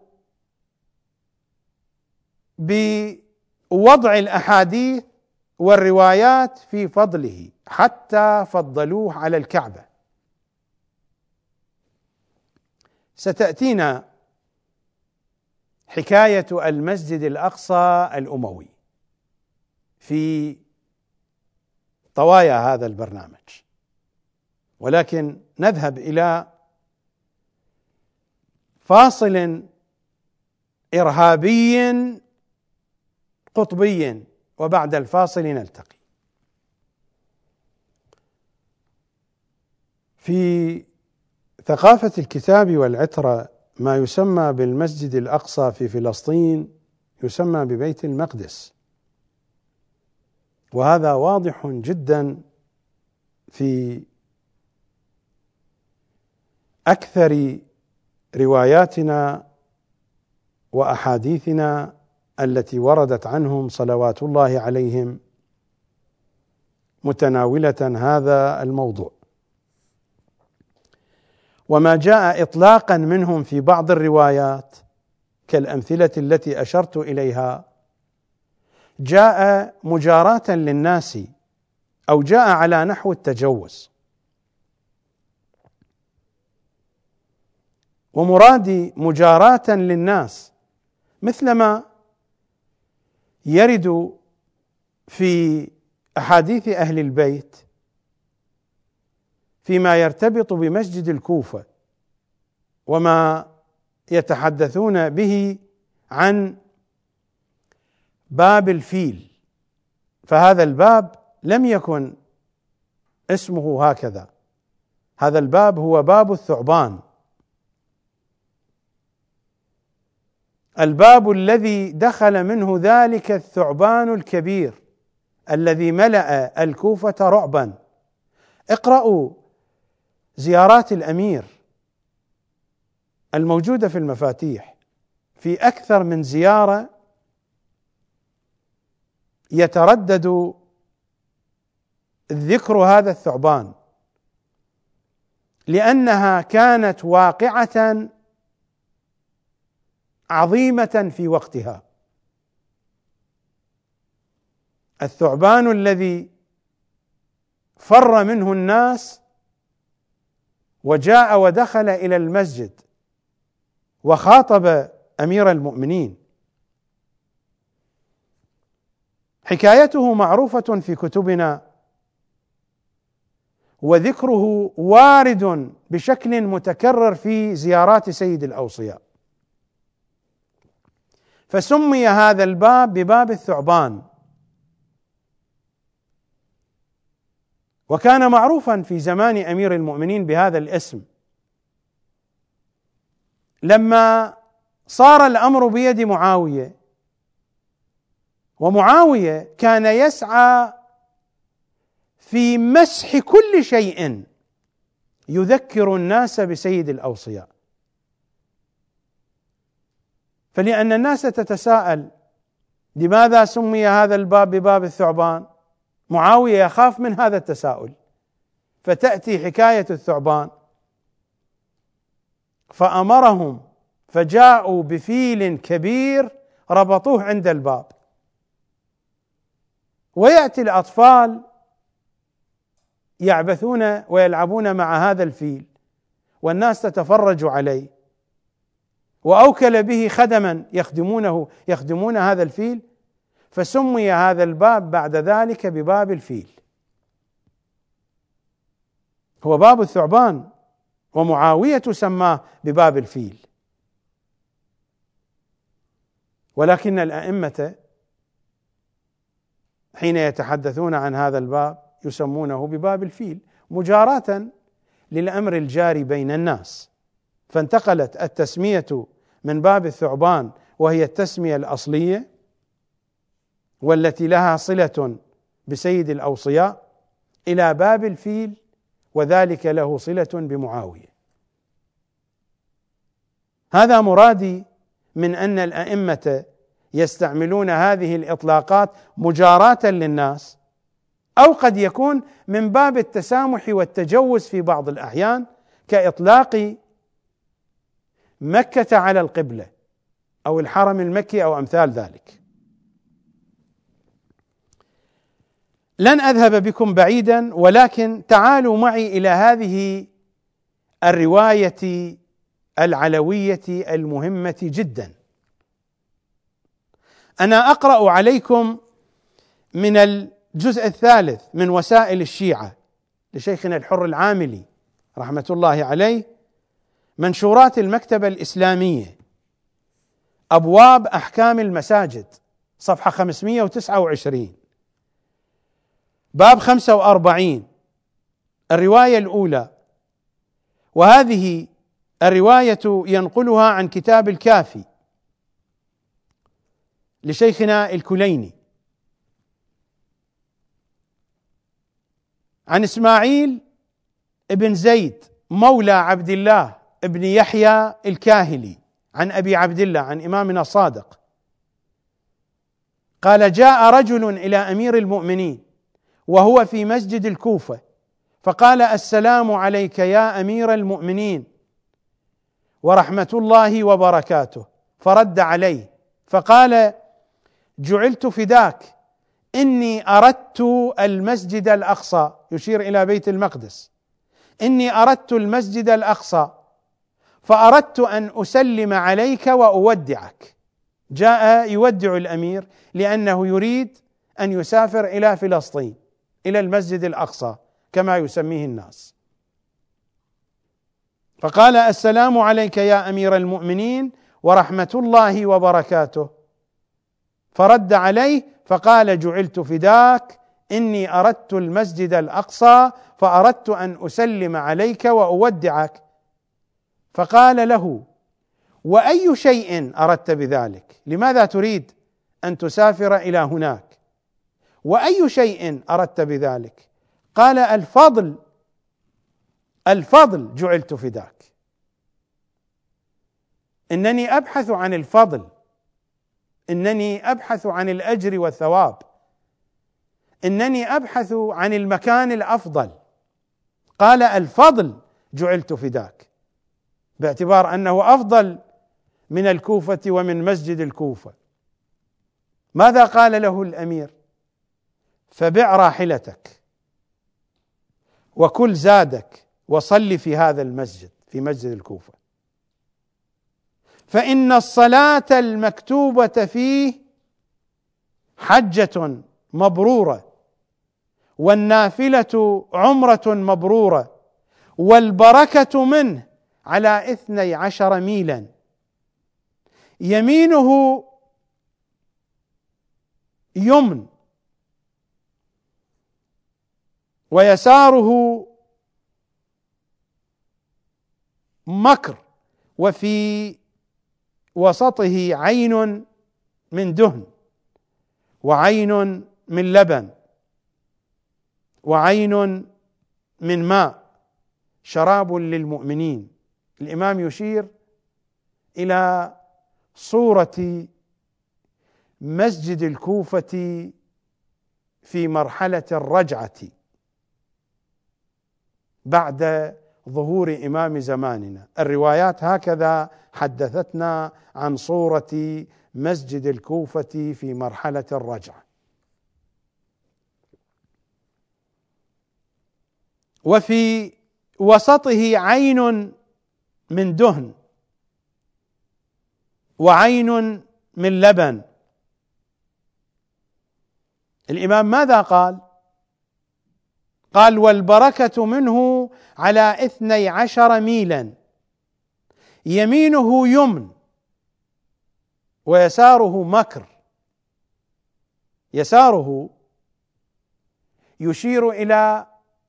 [SPEAKER 1] بوضع الأحاديث والروايات في فضله حتى فضلوه على الكعبة. ستأتينا حكاية المسجد الأقصى الأموي في طوايا هذا البرنامج، ولكن نذهب إلى فاصل إرهابي قطبي، وبعد الفاصل نلتقي. في ثقافة الكتاب والعترة ما يسمى بالمسجد الأقصى في فلسطين يسمى ببيت المقدس، وهذا واضح جدا في أكثر رواياتنا وأحاديثنا التي وردت عنهم صلوات الله عليهم متناولة هذا الموضوع. وما جاء إطلاقا منهم في بعض الروايات كالأمثلة التي أشرت إليها جاء مجاراة للناس أو جاء على نحو التجوز. ومرادي مجاراة للناس مثلما يرد في أحاديث أهل البيت فيما يرتبط بمسجد الكوفة وما يتحدثون به عن باب الفيل، فهذا الباب لم يكن اسمه هكذا، هذا الباب هو باب الثعبان، الباب الذي دخل منه ذلك الثعبان الكبير الذي ملأ الكوفة رعبا. اقرأوا زيارات الأمير الموجودة في المفاتيح، في أكثر من زيارة يتردد ذكر هذا الثعبان، لأنها كانت واقعة عظيمة في وقتها. الثعبان الذي فر منه الناس وجاء ودخل إلى المسجد وخاطب أمير المؤمنين. حكايته معروفة في كتبنا، وذكره وارد بشكل متكرر في زيارات سيد الأوصياء، فسمي هذا الباب بباب الثعبان، وكان معروفا في زمان أمير المؤمنين بهذا الاسم. لما صار الأمر بيد معاوية، ومعاوية كان يسعى في مسح كل شيء يذكر الناس بسيد الأوصياء، فلأن الناس تتساءل لماذا سمي هذا الباب بباب الثعبان؟ معاوية يخاف من هذا التساؤل، فتأتي حكاية الثعبان فأمرهم فجاءوا بفيل كبير ربطوه عند الباب، ويأتي الأطفال يعبثون ويلعبون مع هذا الفيل والناس تتفرج عليه، وأوكل به خدما يخدمون هذا الفيل، فسمي هذا الباب بعد ذلك بباب الفيل، هو باب الثعبان، ومعاوية سماه بباب الفيل. ولكن الأئمة حين يتحدثون عن هذا الباب يسمونه بباب الفيل مجاراة للأمر الجاري بين الناس، فانتقلت التسمية من باب الثعبان وهي التسمية الأصلية والتي لها صلة بسيد الأوصياء إلى باب الفيل، وذلك له صلة بمعاوية. هذا مرادي من أن الأئمة يستعملون هذه الإطلاقات مجاراة للناس، أو قد يكون من باب التسامح والتجوز في بعض الأحيان، كإطلاق مكة على القبلة أو الحرم المكي أو أمثال ذلك. لن أذهب بكم بعيدا، ولكن تعالوا معي إلى هذه الرواية العلوية المهمة جدا. أنا أقرأ عليكم من الجزء الثالث من وسائل الشيعة لشيخنا الحر العاملي رحمة الله عليه، منشورات المكتبة الإسلامية، أبواب أحكام المساجد، صفحة 529، باب 45، الرواية الأولى، وهذه الرواية ينقلها عن كتاب الكافي لشيخنا الكليني عن إسماعيل ابن زيد مولى عبد الله ابن يحيى الكاهلي عن أبي عبد الله عن إمامنا الصادق قال: جاء رجل إلى أمير المؤمنين وهو في مسجد الكوفة فقال: السلام عليك يا أمير المؤمنين ورحمة الله وبركاته، فرد عليه فقال: جعلت فداك، إني أردت المسجد الأقصى، يشير إلى بيت المقدس، إني أردت المسجد الأقصى فأردت أن أسلم عليك وأودعك. جاء يودع الأمير لأنه يريد أن يسافر إلى فلسطين، إلى المسجد الأقصى كما يسميه الناس، فقال: السلام عليك يا أمير المؤمنين ورحمة الله وبركاته، فرد عليه فقال: جعلت فداك، إني أردت المسجد الأقصى فأردت أن أسلم عليك وأودعك. فقال له: وأي شيء أردت بذلك؟ لماذا تريد أن تسافر إلى هناك؟ وأي شيء أردت بذلك؟ قال: الفضل جعلت فداك. إنني أبحث عن الفضل، إنني أبحث عن الأجر والثواب، إنني أبحث عن المكان الأفضل. قال: الفضل جعلت فداك، باعتبار أنه أفضل من الكوفة ومن مسجد الكوفة. ماذا قال له الأمير؟ فبع راحلتك وكل زادك وصل في هذا المسجد، في مسجد الكوفة، فإن الصلاة المكتوبة فيه حجة مبرورة، والنافلة عمرة مبرورة، والبركة منه على 12 ميلا، يمينه يمن ويساره مكر، وفي وسطه عين من دهن، وعين من لبن، وعين من ماء، شراب للمؤمنين. الإمام يشير إلى صورة مسجد الكوفة في مرحلة الرجعة بعد ظهور إمام زماننا. الروايات هكذا حدثتنا عن صورة مسجد الكوفة في مرحلة الرجعة. وفي وسطه عين من دهن، وعين من لبن. الإمام ماذا قال؟ قال: والبركة منه على 12 ميلا، يمينه يمن ويساره مكر. يساره يشير إلى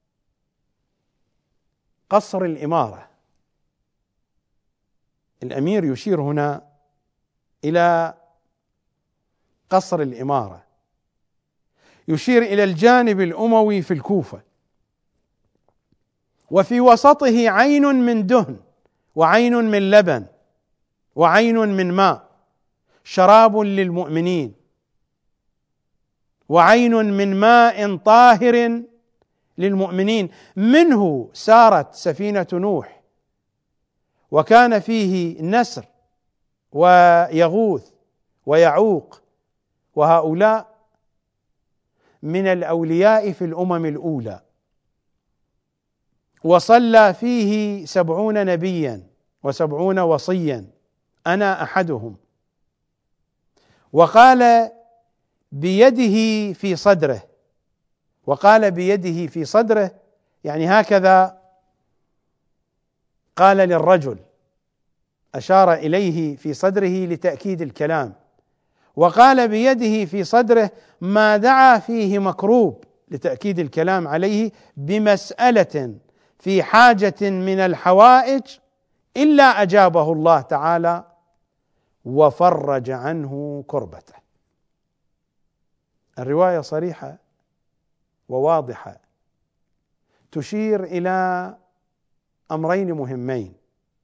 [SPEAKER 1] قصر الإمارة. الأمير يشير هنا إلى قصر الإمارة، يشير إلى الجانب الأموي في الكوفة. وفي وسطه عين من دهن، وعين من لبن، وعين من ماء، شراب للمؤمنين، وعين من ماء طاهر للمؤمنين. منه سارت سفينة نوح، وكان فيه نسر ويغوث ويعوق، وهؤلاء من الأولياء في الأمم الأولى. وصلى فيه 70 نبيا و70 وصيا، أنا أحدهم. وقال بيده في صدره، وقال بيده في صدره يعني هكذا قال للرجل، أشار إليه في صدره لتأكيد الكلام. وقال بيده في صدره ما دعا فيه مكروب، لتأكيد الكلام عليه، بمسألة في حاجة من الحوائج إلا أجابه الله تعالى وفرج عنه كربته. الرواية صريحة وواضحة، تشير إلى أمرين مهمين.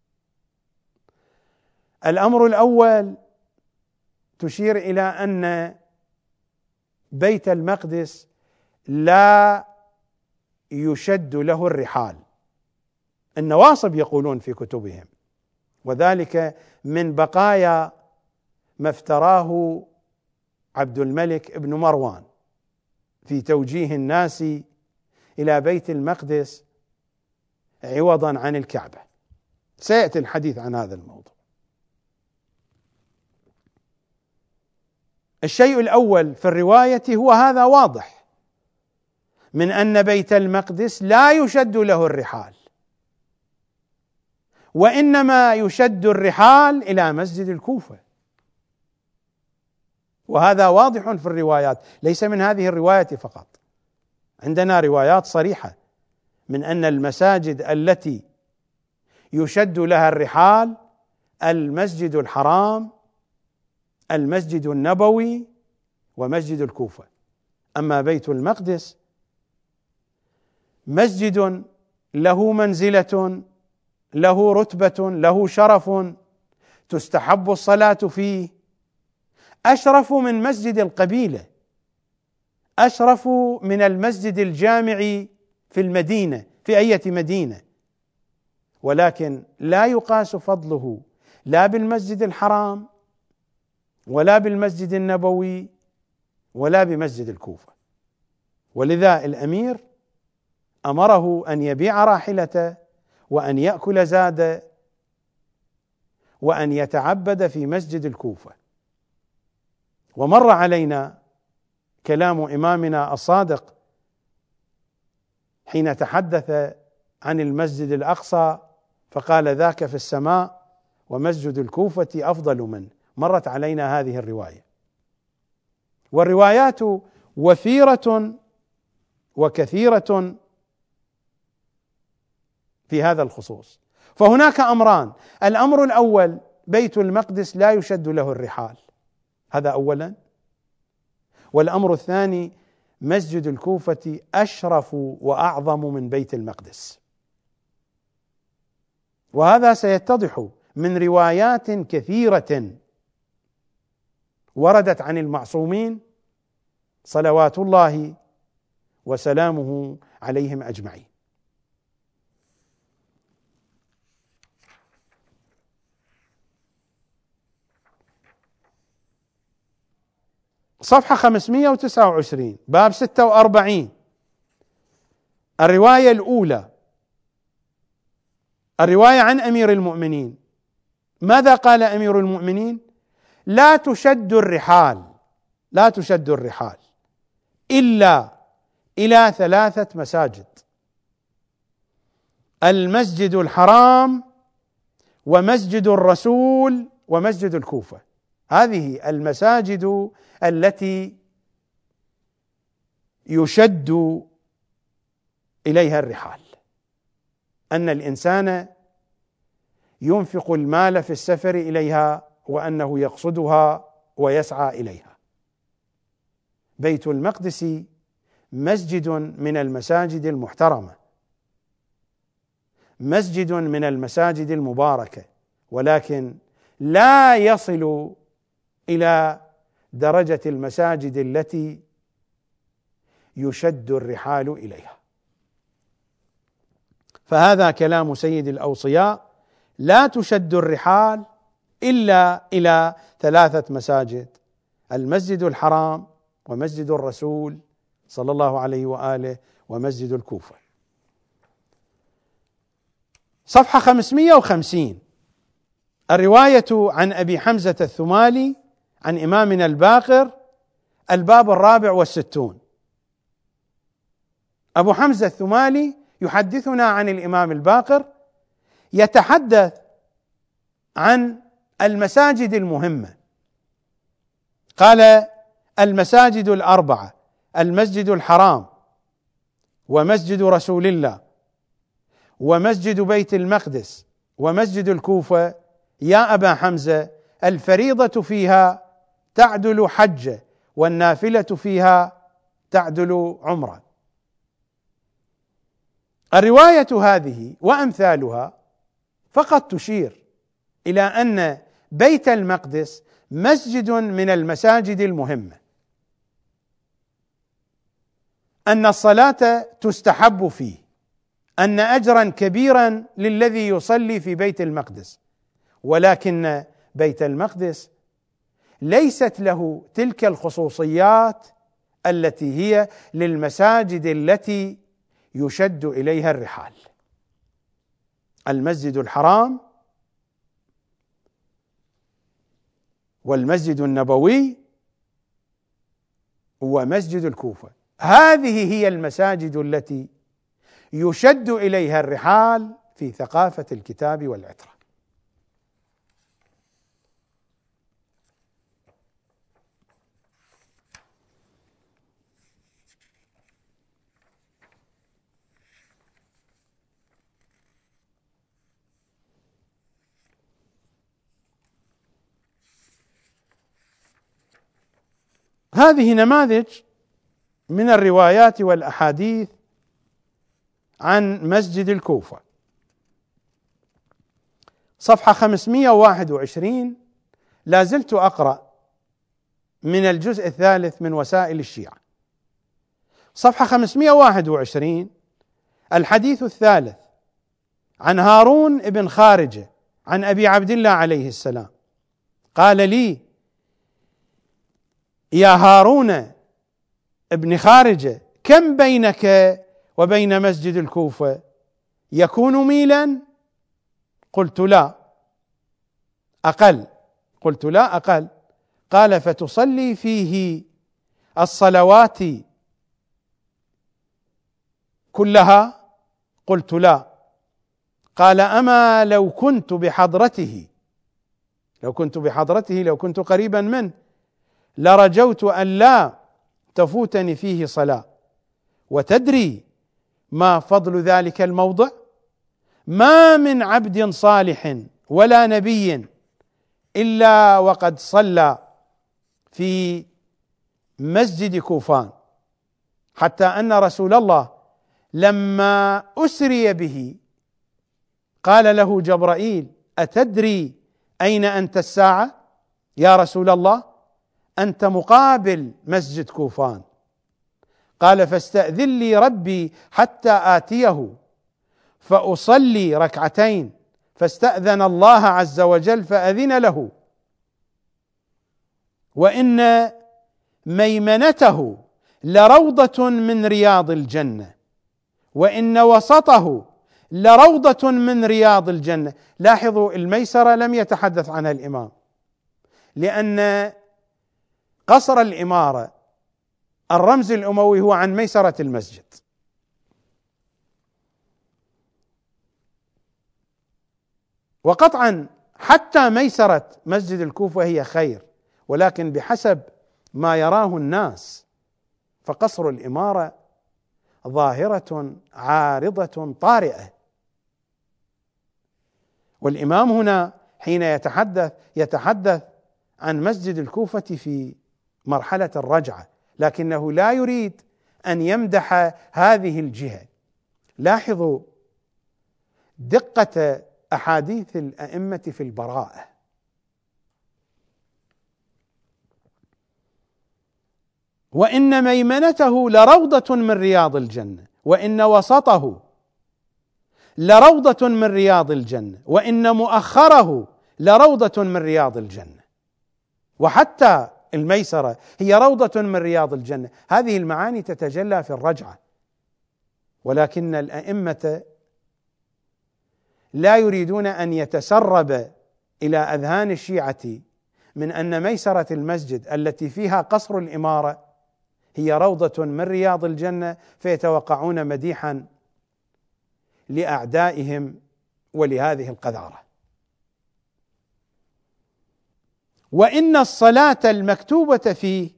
[SPEAKER 1] الأمر الأول تشير إلى أن بيت المقدس لا يشد له الرحال. النواصب يقولون في كتبهم، وذلك من بقايا ما افتراه عبد الملك بن مروان في توجيه الناس إلى بيت المقدس عوضا عن الكعبة. سيأتي الحديث عن هذا الموضوع. الشيء الأول في الرواية هو هذا واضح، من أن بيت المقدس لا يشد له الرحال، وإنما يشد الرحال إلى مسجد الكوفة. وهذا واضح في الروايات، ليس من هذه الرواية فقط، عندنا روايات صريحة من أن المساجد التي يشد لها الرحال المسجد الحرام، المسجد النبوي، ومسجد الكوفة. أما بيت المقدس مسجد له منزلة، له رتبة، له شرف، تستحب الصلاة فيه، أشرف من مسجد القبيلة، أشرف من المسجد الجامع في المدينة، في أي مدينة، ولكن لا يقاس فضله لا بالمسجد الحرام ولا بالمسجد النبوي ولا بمسجد الكوفة. ولذا الأمير أمره أن يبيع راحلته وأن يأكل زاده وأن يتعبد في مسجد الكوفة. ومر علينا كلام إمامنا الصادق حين تحدث عن المسجد الأقصى فقال ذاك في السماء ومسجد الكوفة أفضل منه. مرت علينا هذه الرواية، والروايات وفيرة وكثيرة في هذا الخصوص. فهناك أمران: الأمر الأول بيت المقدس لا يشد له الرحال، هذا أولا. والأمر الثاني مسجد الكوفة أشرف وأعظم من بيت المقدس، وهذا سيتضح من روايات كثيرة وردت عن المعصومين صلوات الله وسلامه عليهم أجمعين. صفحة 529 باب 46 الرواية الأولى، الرواية عن أمير المؤمنين. ماذا قال أمير المؤمنين؟ لا تشد الرحال، لا تشد الرحال إلا إلى 3 مساجد: المسجد الحرام ومسجد الرسول ومسجد الكوفة. هذه المساجد التي يشد إليها الرحال، أن الإنسان ينفق المال في السفر إليها وأنه يقصدها ويسعى إليها. بيت المقدس مسجد من المساجد المحترمة، مسجد من المساجد المباركة، ولكن لا يصل إلى درجة المساجد التي يشد الرحال إليها. فهذا كلام سيد الأوصياء: لا تشد الرحال إلا إلى 3 مساجد: المسجد الحرام ومسجد الرسول صلى الله عليه وآله ومسجد الكوفة. صفحة 550 الرواية عن أبي حمزة الثمالي عن إمامنا الباقر، الباب 64. أبو حمزة الثمالي يحدثنا عن الإمام الباقر، يتحدث عن المساجد المهمة. قال: المساجد 4: المسجد الحرام ومسجد رسول الله ومسجد بيت المقدس ومسجد الكوفة، يا أبا حمزة الفريضة فيها تعدل حجة والنافلة فيها تعدل عمرة. الرواية هذه وأمثالها فقط تشير إلى أن بيت المقدس مسجد من المساجد المهمة، أن الصلاة تستحب فيه، أن أجرا كبيرا للذي يصلي في بيت المقدس، ولكن بيت المقدس ليست له تلك الخصوصيات التي هي للمساجد التي يشد إليها الرحال: المسجد الحرام والمسجد النبوي ومسجد الكوفة. هذه هي المساجد التي يشد إليها الرحال في ثقافة الكتاب والعترة. هذه نماذج من الروايات والأحاديث عن مسجد الكوفة. صفحة 521 لا زلت أقرأ من الجزء الثالث من وسائل الشيعة. صفحة 521 الحديث الثالث عن هارون بن خارجة عن أبي عبد الله عليه السلام قال لي: يا هارون ابن خارجة، كم بينك وبين مسجد الكوفة؟ يكون ميلا؟ قلت لا أقل. قال: فتصلي فيه الصلوات كلها؟ قلت لا. قال: أما لو كنت بحضرته، لو كنت قريبا منه، لرجوت أن لا تفوتني فيه صلاة. وتدري ما فضل ذلك الموضع؟ ما من عبد صالح ولا نبي إلا وقد صلى في مسجد كوفان، حتى أن رسول الله لما أسري به قال له جبرائيل: أتدري أين أنت الساعة يا رسول الله؟ أنت مقابل مسجد كوفان. قال: فاستأذن لي ربي حتى آتيه فأصلي ركعتين. فاستأذن الله عز وجل فأذن له، وإن ميمنته لروضة من رياض الجنة، وإن وسطه لروضة من رياض الجنة. لاحظوا، الميسرة لم يتحدث عنها الإمام، لأن قصر الإمارة الرمز الأموي هو عن ميسرة المسجد. وقطعا حتى ميسرة مسجد الكوفة هي خير، ولكن بحسب ما يراه الناس، فقصر الإمارة ظاهرة عارضة طارئة. والإمام هنا حين يتحدث عن مسجد الكوفة في مرحلة الرجعة، لكنه لا يريد أن يمدح هذه الجهة. لاحظوا دقة أحاديث الأئمة في البراءة. وإن ميمنته لروضة من رياض الجنة، وإن وسطه لروضة من رياض الجنة، وإن مؤخره لروضة من رياض الجنة، وحتى الميسرة هي روضة من رياض الجنة. هذه المعاني تتجلى في الرجعة، ولكن الأئمة لا يريدون أن يتسرب إلى أذهان الشيعة من أن ميسرة المسجد التي فيها قصر الإمارة هي روضة من رياض الجنة، فيتوقعون مديحا لأعدائهم ولهذه القذارة. وإن الصلاة المكتوبة فيه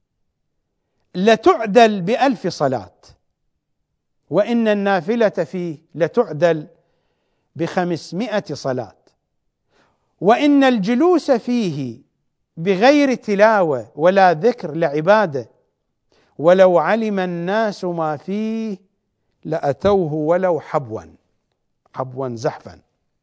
[SPEAKER 1] لتعدل ب1000 صلاة، وإن النافلة فيه لتعدل ب500 صلاة، وإن الجلوس فيه بغير تلاوة ولا ذكر لعبادة، ولو علم الناس ما فيه لأتوه ولو حبوا زحفا.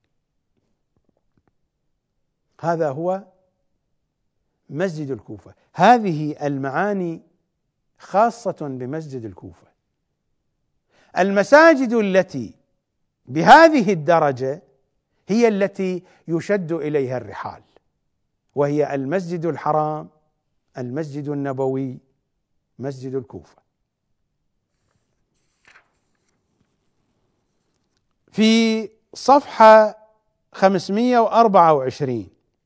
[SPEAKER 1] هذا هو مسجد الكوفة. هذه المعاني خاصة بمسجد الكوفة. المساجد التي بهذه الدرجة هي التي يشد إليها الرحال، وهي المسجد الحرام، المسجد النبوي، مسجد الكوفة. في صفحة 524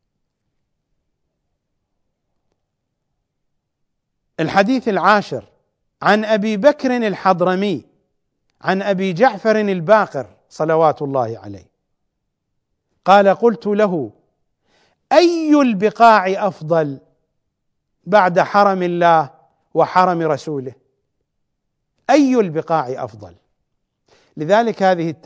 [SPEAKER 1] الحديث العاشر عن أبي بكر الحضرمي عن أبي جعفر الباقر صلوات الله عليه قال: قلت له: أي البقاع أفضل بعد حرم الله وحرم رسوله؟ أي البقاع أفضل؟ لذلك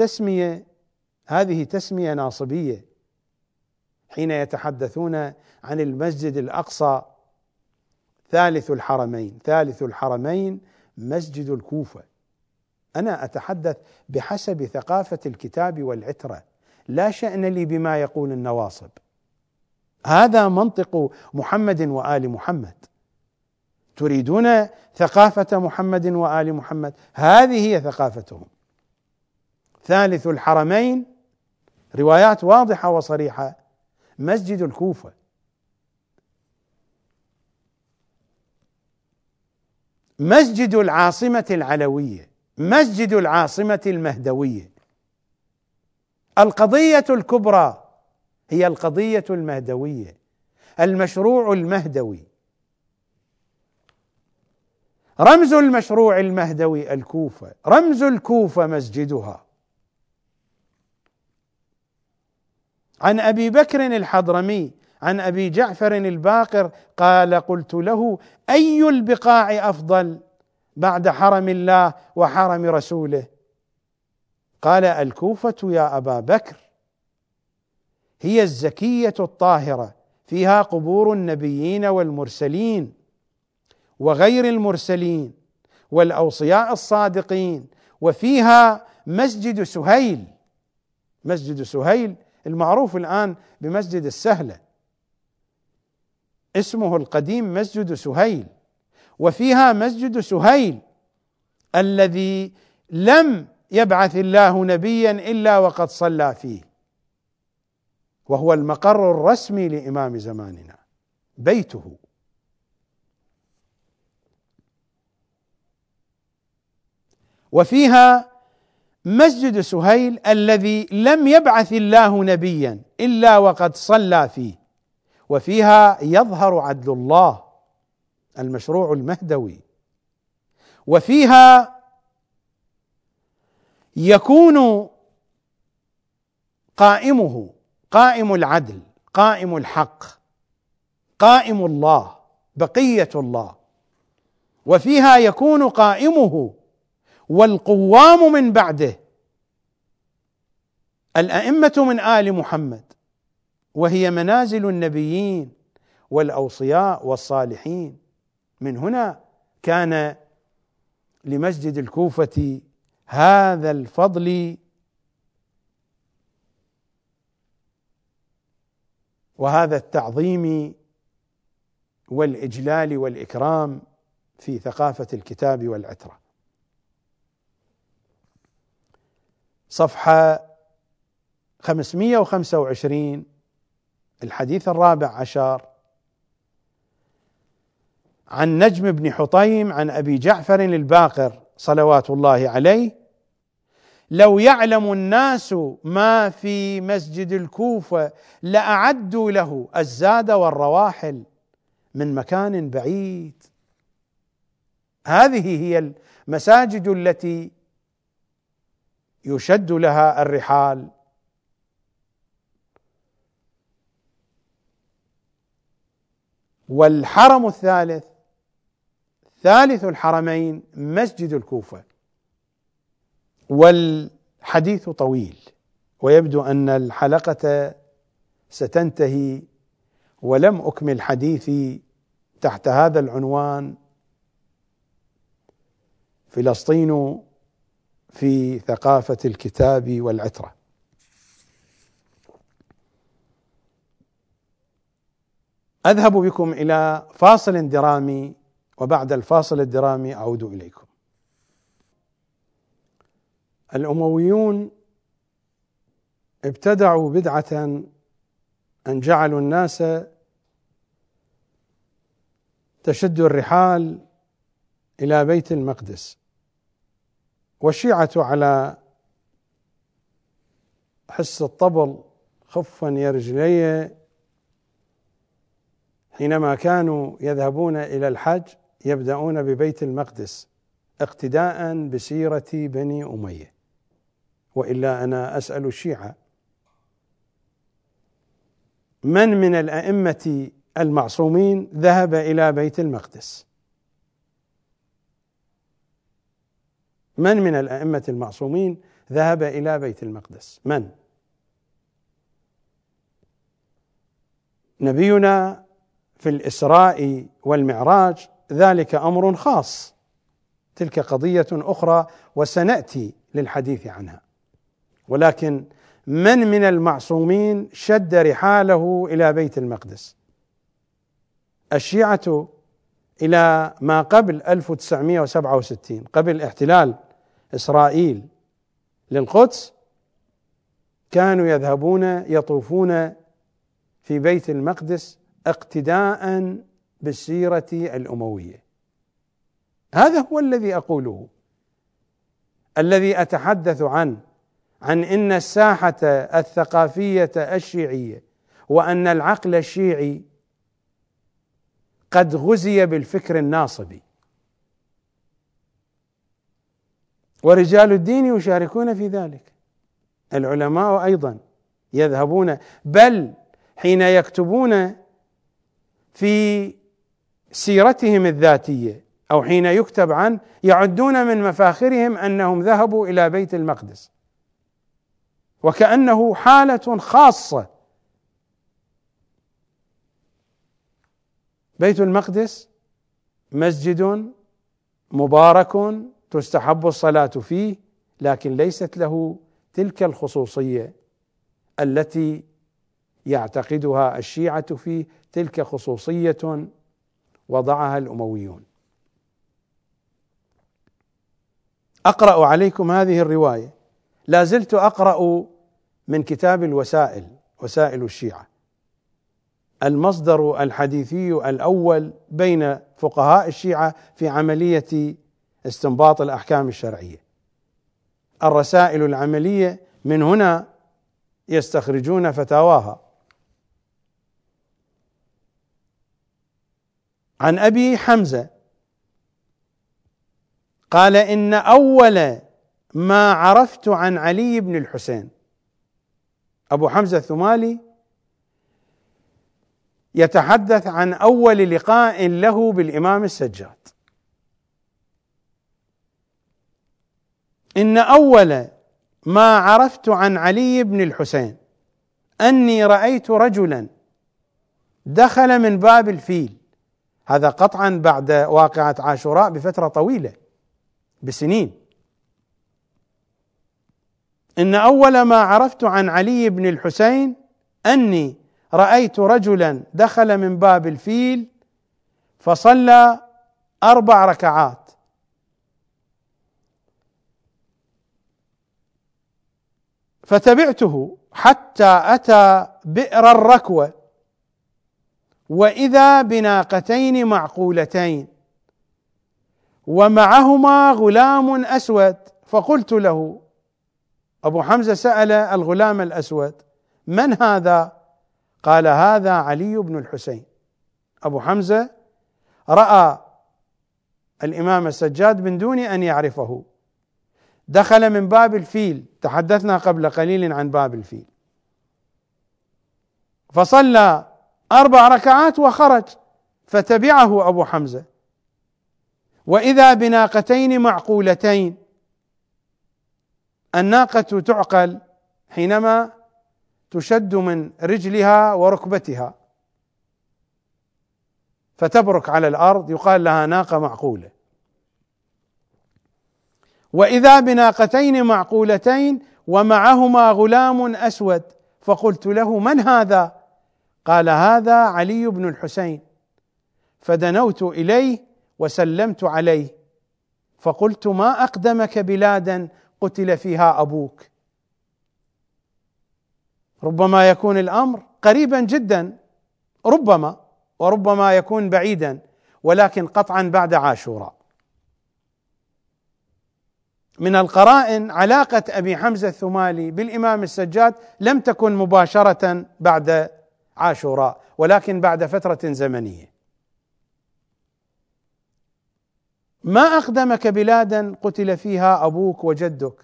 [SPEAKER 1] هذه تسمية ناصبية حين يتحدثون عن المسجد الأقصى ثالث الحرمين مسجد الكوفة. أنا أتحدث بحسب ثقافة الكتاب والعترة، لا شأن لي بما يقول النواصب. هذا منطق محمد وآل محمد. تريدون ثقافة محمد وآل محمد، هذه هي ثقافتهم. ثالث الحرمين روايات واضحة وصريحة مسجد الكوفة. مسجد العاصمة العلوية، مسجد العاصمة المهدوية. القضية الكبرى هي القضية المهدوية، المشروع المهدوي. رمز المشروع المهدوي الكوفة، رمز الكوفة مسجدها. عن أبي بكر الحضرمي عن أبي جعفر الباقر قال: قلت له: أي البقاع أفضل بعد حرم الله وحرم رسوله؟ قال: الكوفة يا أبا بكر، هي الزكية الطاهرة، فيها قبور النبيين والمرسلين وغير المرسلين والأوصياء الصادقين، وفيها مسجد سهيل، مسجد سهيل المعروف الآن بمسجد السهلة، اسمه القديم مسجد سهيل. وفيها مسجد سهيل الذي لم يبعث الله نبيا إلا وقد صلى فيه، وهو المقر الرسمي لإمام زماننا، بيته. وفيها مسجد سهيل الذي لم يبعث الله نبيا إلا وقد صلى فيه، وفيها يظهر عدل الله، المشروع المهدوي. وفيها يكون قائمه قائم العدل، قائم الحق، قائم الله، بقية الله. وفيها يكون قائمه والقوام من بعده الأئمة من آل محمد، وهي منازل النبيين والأوصياء والصالحين. من هنا كان لمسجد الكوفة هذا الفضل وهذا التعظيم والإجلال والإكرام في ثقافة الكتاب والعترة. صفحة 525 الحديث 14 عن نجم بن حطيم عن أبي جعفر الباقر صلوات الله عليه: لو يعلم الناس ما في مسجد الكوفة لأعدوا له الزاد والرواحل من مكان بعيد. هذه هي المساجد التي يشد لها الرحال. والحرم الثالث، ثالث الحرمين مسجد الكوفة. والحديث طويل ويبدو أن الحلقة ستنتهي ولم أكمل حديثي تحت هذا العنوان: فلسطين في ثقافة الكتاب والعترة. أذهب بكم إلى فاصل درامي، وبعد الفاصل الدرامي أعود إليكم. الأمويون ابتدعوا بدعة أن جعلوا الناس تشد الرحال إلى بيت المقدس، والشيعة على حس الطبل خفا يا رجلي حينما كانوا يذهبون إلى الحج يبدأون ببيت المقدس اقتداء بسيرة بني أمية. وإلا أنا أسأل الشيعة: من الأئمة المعصومين ذهب إلى بيت المقدس؟ من الأئمة المعصومين ذهب إلى بيت المقدس؟ من؟ نبينا في الإسراء والمعراج ذلك أمر خاص، تلك قضية أخرى وسنأتي للحديث عنها. ولكن من المعصومين شد رحاله إلى بيت المقدس؟ الشيعة إلى ما قبل 1967، قبل احتلال إسرائيل للقدس، كانوا يذهبون يطوفون في بيت المقدس اقتداء بالسيرة الأموية. هذا هو الذي أقوله، الذي أتحدث عنه، عن إن الساحة الثقافية الشيعية وأن العقل الشيعي قد غزي بالفكر الناصبي، ورجال الدين يشاركون في ذلك، العلماء أيضا يذهبون، بل حين يكتبون في سيرتهم الذاتية أو حين يكتب عنه يعدون من مفاخرهم أنهم ذهبوا إلى بيت المقدس، وكأنه حالة خاصة. بيت المقدس مسجد مبارك تستحب الصلاة فيه، لكن ليست له تلك الخصوصية التي يعتقدها الشيعة فيه، تلك خصوصية وضعها الأمويون. أقرأ عليكم هذه الرواية، لا زلت أقرأ من كتاب الوسائل، وسائل الشيعة، المصدر الحديثي الأول بين فقهاء الشيعة في عملية استنباط الأحكام الشرعية. الرسائل العملية من هنا يستخرجون فتاواها. عن أبي حمزة قال: إن أول ما عرفت عن علي بن الحسين، أبو حمزة الثمالي يتحدث عن أول لقاء له بالإمام السجاد. إن أول ما عرفت عن علي بن الحسين أني رأيت رجلا دخل من باب الفيل، هذا قطعا بعد واقعة عاشوراء بفترة طويلة بسنين. إن أول ما عرفت عن علي بن الحسين أني رأيت رجلا دخل من باب الفيل فصلى 4 ركعات، فتبعته حتى أتى بئر الركوة، وإذا بناقتين معقولتين ومعهما غلام أسود، فقلت له، أبو حمزة سأل الغلام الأسود: من هذا؟ قال: هذا علي بن الحسين. أبو حمزة رأى الإمام السجاد من دون أن يعرفه، دخل من باب الفيل، تحدثنا قبل قليل عن باب الفيل، فصلى 4 ركعات وخرج، فتبعه أبو حمزة، وإذا بناقتين معقولتين، الناقة تعقل حينما تشد من رجلها وركبتها فتبرك على الأرض، يقال لها ناقة معقولة. وإذا بناقتين معقولتين ومعهما غلام أسود، فقلت له: من هذا؟ قال: هذا علي بن الحسين. فدنوت إليه وسلمت عليه، فقلت: ما أقدمك بلادا قتل فيها أبوك؟ ربما يكون الأمر قريبا جدا، وربما يكون بعيدا، ولكن قطعا بعد عاشوراء. من القرائن علاقة أبي حمزة الثمالي بالإمام السجاد لم تكن مباشرة بعد عاشوراء، ولكن بعد فترة زمنية. ما أقدمك بلادا قتل فيها أبوك وجدك،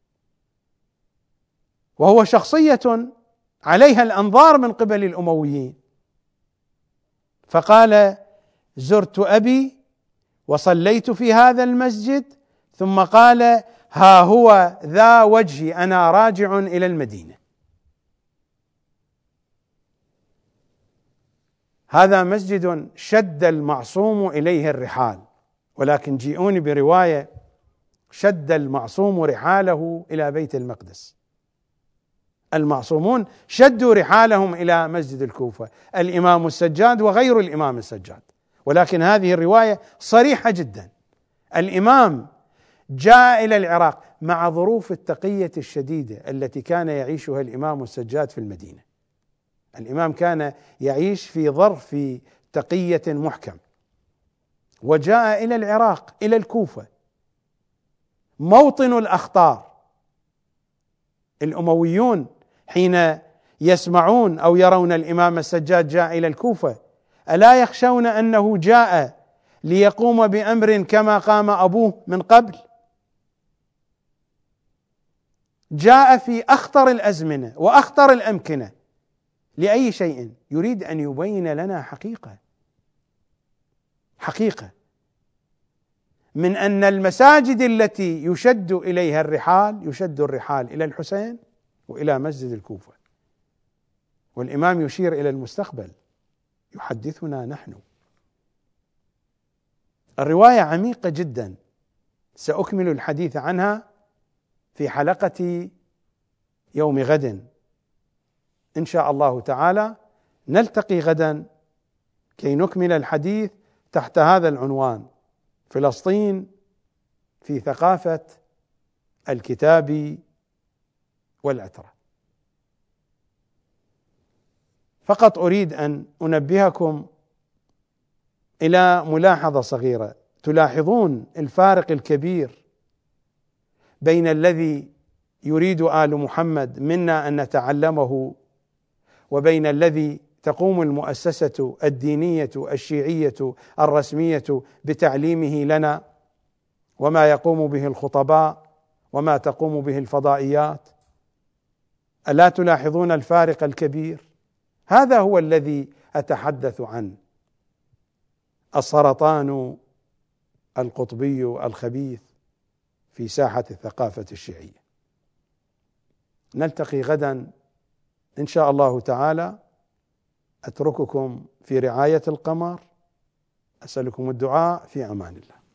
[SPEAKER 1] وهو شخصية عليها الأنظار من قبل الأمويين. فقال: زرت أبي وصليت في هذا المسجد، ثم قال: ها هو ذا وجهي أنا راجع إلى المدينة. هذا مسجد شد المعصوم إليه الرحال، ولكن جيئوني برواية شد المعصوم رحاله إلى بيت المقدس. المعصومون شدوا رحالهم إلى مسجد الكوفة، الإمام السجاد وغير الإمام السجاد، ولكن هذه الرواية صريحة جدا. الإمام جاء إلى العراق مع ظروف التقية الشديدة التي كان يعيشها الإمام السجاد في المدينة. الإمام كان يعيش في ظرف تقية محكم، وجاء إلى العراق إلى الكوفة موطن الأخطار. الأمويون حين يسمعون أو يرون الإمام السجاد جاء إلى الكوفة ألا يخشون أنه جاء ليقوم بأمر كما قام أبوه من قبل؟ جاء في أخطر الأزمنة وأخطر الأمكنة لأي شيء، يريد أن يبين لنا حقيقة من أن المساجد التي يشد إليها الرحال، يشد الرحال إلى الحسين وإلى مسجد الكوفة، والإمام يشير إلى المستقبل، يحدثنا نحن. الرواية عميقة جدا، سأكمل الحديث عنها في حلقة يوم غد إن شاء الله تعالى. نلتقي غدا كي نكمل الحديث تحت هذا العنوان: فلسطين في ثقافة الكتاب والعترة. فقط أريد أن أنبهكم إلى ملاحظة صغيرة. تلاحظون الفارق الكبير بين الذي يريد آل محمد منا أن نتعلمه وبين الذي تقوم المؤسسة الدينية الشيعية الرسمية بتعليمه لنا، وما يقوم به الخطباء وما تقوم به الفضائيات. ألا تلاحظون الفارق الكبير؟ هذا هو الذي أتحدث عنه، السرطان القطبي الخبيث في ساحة الثقافة الشيعية. نلتقي غدا إن شاء الله تعالى. أترككم في رعاية القمر، أسألكم الدعاء، في أمان الله.